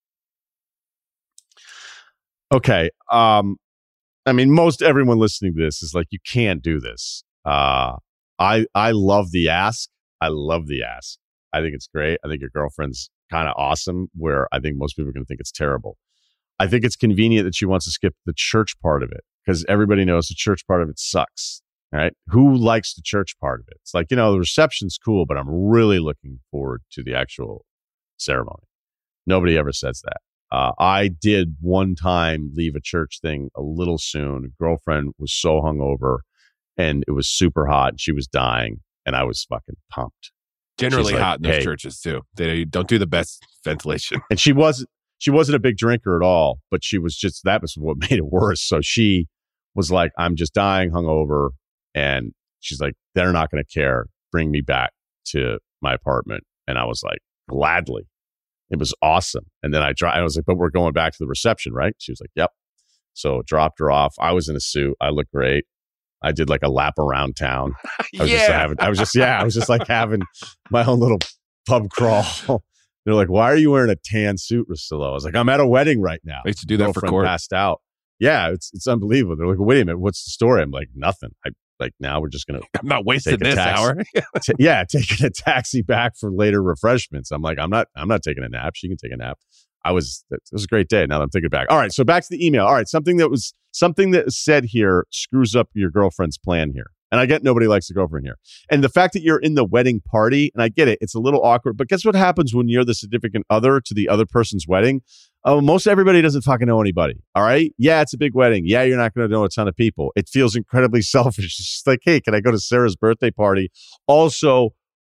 Okay. I mean, most everyone listening to this is like, you can't do this. I love the ask. I think it's great. I think your girlfriend's kind of awesome, where I think most people are going to think it's terrible. I think it's convenient that she wants to skip the church part of it because everybody knows the church part of it sucks. All right. Who likes the church part of it? It's like, the reception's cool, but I'm really looking forward to the actual ceremony. Nobody ever says that. I did one time leave a church thing a little soon. Girlfriend was so hungover and it was super hot and she was dying and I was fucking pumped. Generally like, hot in those churches too. They don't do the best ventilation. And she wasn't a big drinker at all, but that was what made it worse. So she was like, I'm just dying hungover. And she's like, they're not going to care. Bring me back to my apartment. And I was like, gladly. It was awesome. And then I was like, but we're going back to the reception, right? She was like, yep. So dropped her off. I was in a suit. I looked great. I did like a lap around town. I was just like having my own little pub crawl. They're like, why are you wearing a tan suit, Russillo? I was like, I'm at a wedding right now. I used to do that for court. Passed out. Yeah, it's unbelievable. They're like, wait a minute, what's the story? I'm like, nothing. Now we're just going to. I'm not wasting this hour. Taking a taxi back for later refreshments. I'm like, I'm not taking a nap. She can take a nap. It was a great day. Now that I'm thinking back. All right. So back to the email. All right. Something that was said here screws up your girlfriend's plan here. And I get nobody likes the girlfriend here. And the fact that you're in the wedding party, and I get it, it's a little awkward, but guess what happens when you're the significant other to the other person's wedding? Most everybody doesn't fucking know anybody. All right. Yeah, it's a big wedding. Yeah, you're not going to know a ton of people. It feels incredibly selfish. It's just like, hey, can I go to Sarah's birthday party? Also,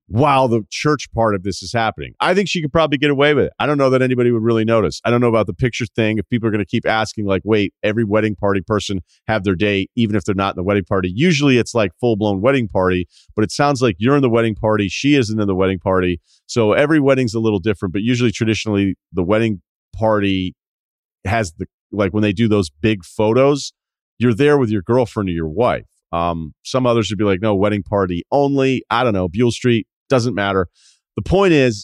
while the church part of this is happening. I think she could probably get away with it. I don't know that anybody would really notice. I don't know about the picture thing. If people are going to keep asking, like, wait, every wedding party person have their day, even if they're not in the wedding party. Usually it's like full-blown wedding party, but it sounds like you're in the wedding party. She isn't in the wedding party. So every wedding's a little different, but usually traditionally the wedding party has like when they do those big photos, you're there with your girlfriend or your wife. Some others would be like, no, wedding party only. I don't know, Buell Street. Doesn't matter. The point is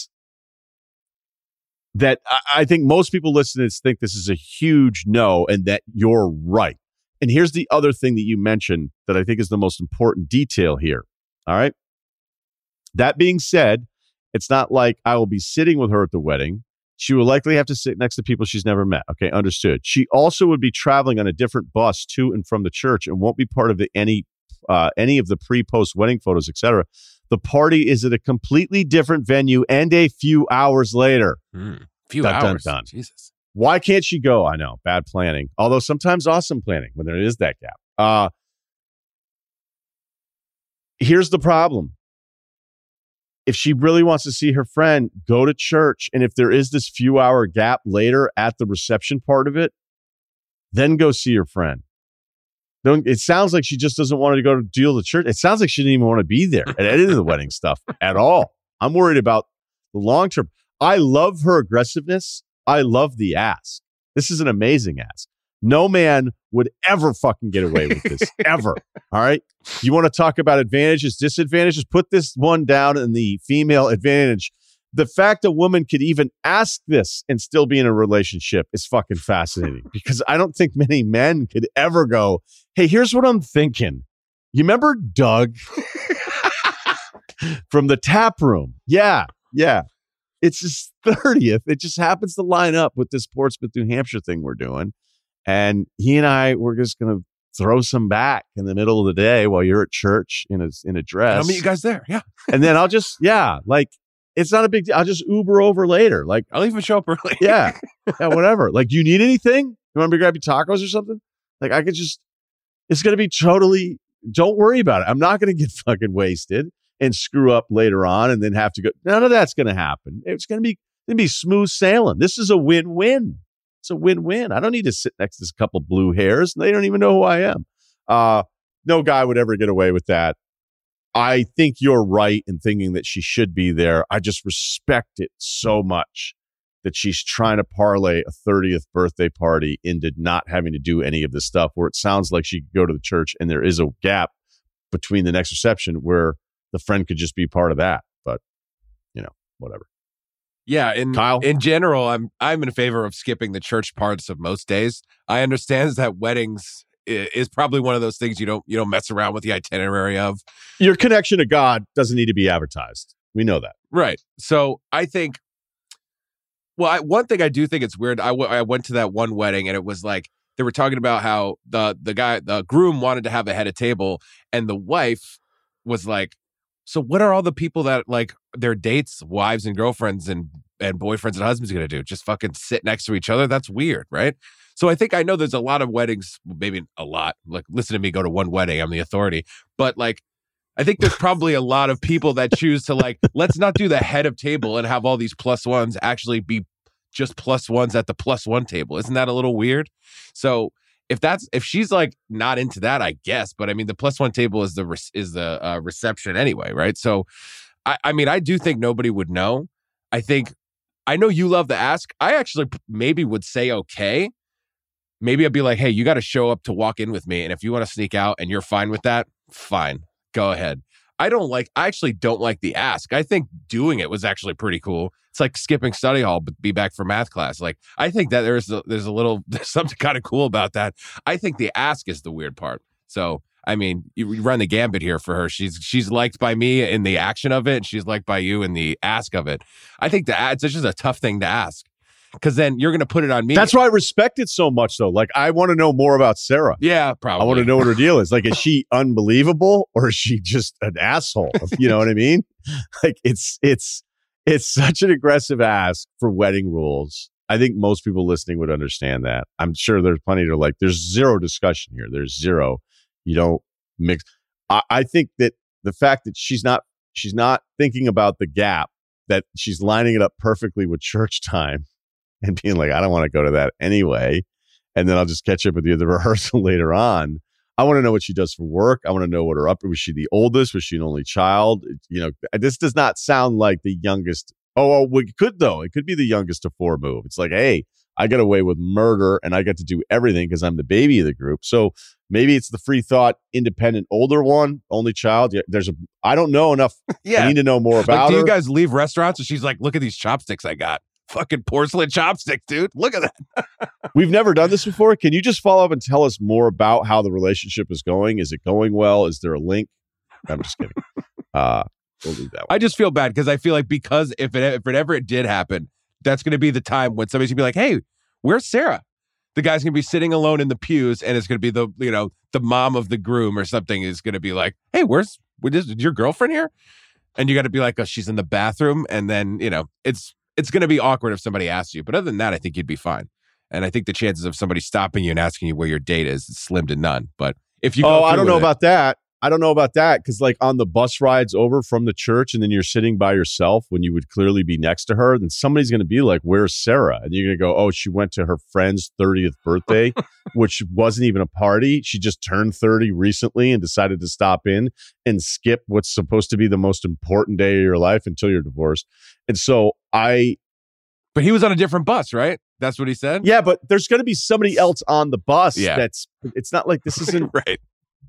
that I think most people listening to this think this is a huge no and that you're right. And here's the other thing that you mentioned that I think is the most important detail here. All right. That being said, it's not like I will be sitting with her at the wedding. She will likely have to sit next to people she's never met. Okay, understood. She also would be traveling on a different bus to and from the church and won't be part of any of the pre-post wedding photos, etc. The party is at a completely different venue and a few hours later. Few hours. Done. Jesus. Why can't she go? I know, bad planning. Although sometimes awesome planning when there is that gap. Here's the problem. If she really wants to see her friend, go to church. And if there is this few hour gap later at the reception part of it, then go see your friend. It sounds like she just doesn't want to go to deal with the church. It sounds like she didn't even want to be there at any of the wedding stuff at all. I'm worried about the long term. I love her aggressiveness. I love the ask. This is an amazing ask. No man would ever fucking get away with this, ever. All right? You want to talk about advantages, disadvantages? Put this one down in the female advantage. The fact a woman could even ask this and still be in a relationship is fucking fascinating because I don't think many men could ever go, hey, here's what I'm thinking. You remember Doug from the tap room? Yeah. It's his 30th. It just happens to line up with this Portsmouth, New Hampshire thing we're doing. And he and I, we're just going to throw some back in the middle of the day while you're at church in a dress. I'll meet you guys there. Yeah. And then I'll just, it's not a big deal. I'll just Uber over later. Like, I'll even show up early. Yeah, whatever. Like, do you need anything? You want me to grab you tacos or something? Like, I could just, it's going to be totally, don't worry about it. I'm not going to get fucking wasted and screw up later on and then have to go. None of that's going to happen. It's going to be smooth sailing. This is a win-win. It's a win-win. I don't need to sit next to this couple blue hairs. They don't even know who I am. No guy would ever get away with that. I think you're right in thinking that she should be there. I just respect it so much that she's trying to parlay a 30th birthday party into not having to do any of this stuff where it sounds like she could go to the church and there is a gap between the next reception where the friend could just be part of that. But, whatever. Yeah, Kyle? In general, I'm in favor of skipping the church parts of most days. I understand that weddings is probably one of those things you don't mess around with the itinerary of. Your connection to God doesn't need to be advertised. We know that. Right. So I think, one thing I do think it's weird. I went to that one wedding and it was like they were talking about how the groom wanted to have a head of table and the wife was like, so what are all the people that like their dates, wives and girlfriends and boyfriends and husbands going to do? Just fucking sit next to each other? That's weird, right? So I know there's a lot of weddings, maybe a lot. Like, listen to me go to one wedding. I'm the authority. But like, I think there's probably a lot of people that choose to like, let's not do the head of table and have all these plus ones actually be just plus ones at the plus one table. Isn't that a little weird? So if she's like not into that, I guess. But I mean, the plus one table is the reception anyway, right? So, I do think nobody would know. I know you love the ask. I actually maybe would say okay. Maybe I'd be like, hey, you got to show up to walk in with me, and if you want to sneak out and you're fine with that, fine, go ahead. I actually don't like the ask. I think doing it was actually pretty cool. It's like skipping study hall, but be back for math class. Like, I think that there's something kind of cool about that. I think the ask is the weird part. So, I mean, you run the gambit here for her. She's liked by me in the action of it, and she's liked by you in the ask of it. I think it's just a tough thing to ask because then you're going to put it on me. That's why I respect it so much, though. Like, I want to know more about Sarah. Yeah, probably. I want to know what her deal is. Like, is she unbelievable or is she just an asshole? You know what I mean? Like, it's such an aggressive ask for wedding rules. I think most people listening would understand that. I'm sure there's plenty to like. There's zero discussion here. There's zero. You don't mix. I think that the fact that she's she's not thinking about the gap that she's lining it up perfectly with church time and being like, I don't want to go to that anyway. And then I'll just catch up with you at the rehearsal later on. I want to know what she does for work. I want to know what her was she the oldest? Was she an only child? You know, this does not sound like the youngest. Oh, it could though. It could be the youngest of 4 move. It's like, hey, I got away with murder and I got to do everything because I'm the baby of the group. So maybe it's the free thought, independent, older one, only child. Yeah, I don't know enough. Yeah. I need to know more about do her. you guys leave restaurants? And she's like, look at these chopsticks I got. Fucking porcelain chopsticks, dude. Look at that. We've never done this before. Can you just follow up and tell us more about how the relationship is going? Is it going well? Is there a link? I'm just kidding. We'll leave that one. I just feel bad because I feel like because if it ever did happen, that's going to be the time when somebody's going to be like, hey, where's Sarah? The guy's going to be sitting alone in the pews and it's going to be the mom of the groom or something is going to be like, hey, is your girlfriend here? And you got to be like, oh, she's in the bathroom. And then, it's going to be awkward if somebody asks you. But other than that, I think you'd be fine. And I think the chances of somebody stopping you and asking you where your date is slim to none. But if you I don't know about that. I don't know about that because like on the bus rides over from the church and then you're sitting by yourself when you would clearly be next to her, then somebody's going to be like, where's Sarah? And you're going to go, oh, she went to her friend's 30th birthday, which wasn't even a party. She just turned 30 recently and decided to stop in and skip what's supposed to be the most important day of your life until you're divorced. And so But he was on a different bus, right? That's what he said? Yeah, but there's going to be somebody else on the bus. Yeah. It's not like this isn't right.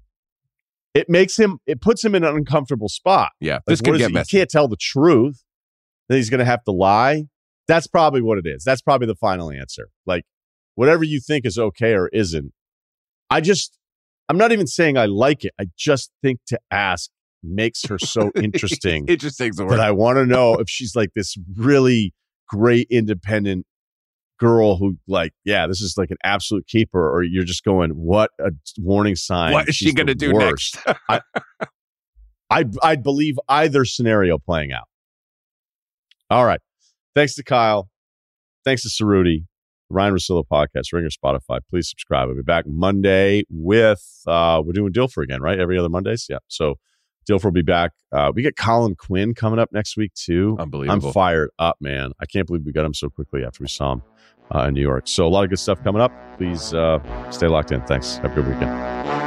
It puts him in an uncomfortable spot. Yeah, like, this could get messy. He can't tell the truth. Then he's going to have to lie. That's probably what it is. That's probably the final answer. Like, whatever you think is okay or isn't. I'm not even saying I like it. I just think to ask makes her so interesting. Interesting. That I want to know if she's like this really great independent girl who like, yeah, this is like an absolute keeper, or you're just going, what a warning sign. What is she going to do next? I'd believe either scenario playing out. All right. Thanks to Kyle. Thanks to Cerruti. Ryan Russillo Podcast, Ringer, Spotify. Please subscribe. I'll be back Monday with, we're doing Dilfer again, right? Every other Mondays? Yeah. So Dilfer will be back. We get Colin Quinn coming up next week too. Unbelievable. I'm fired up, man. I can't believe we got him so quickly after we saw him in New York. So a lot of good stuff coming up. Please stay locked in. Thanks. Have a good weekend.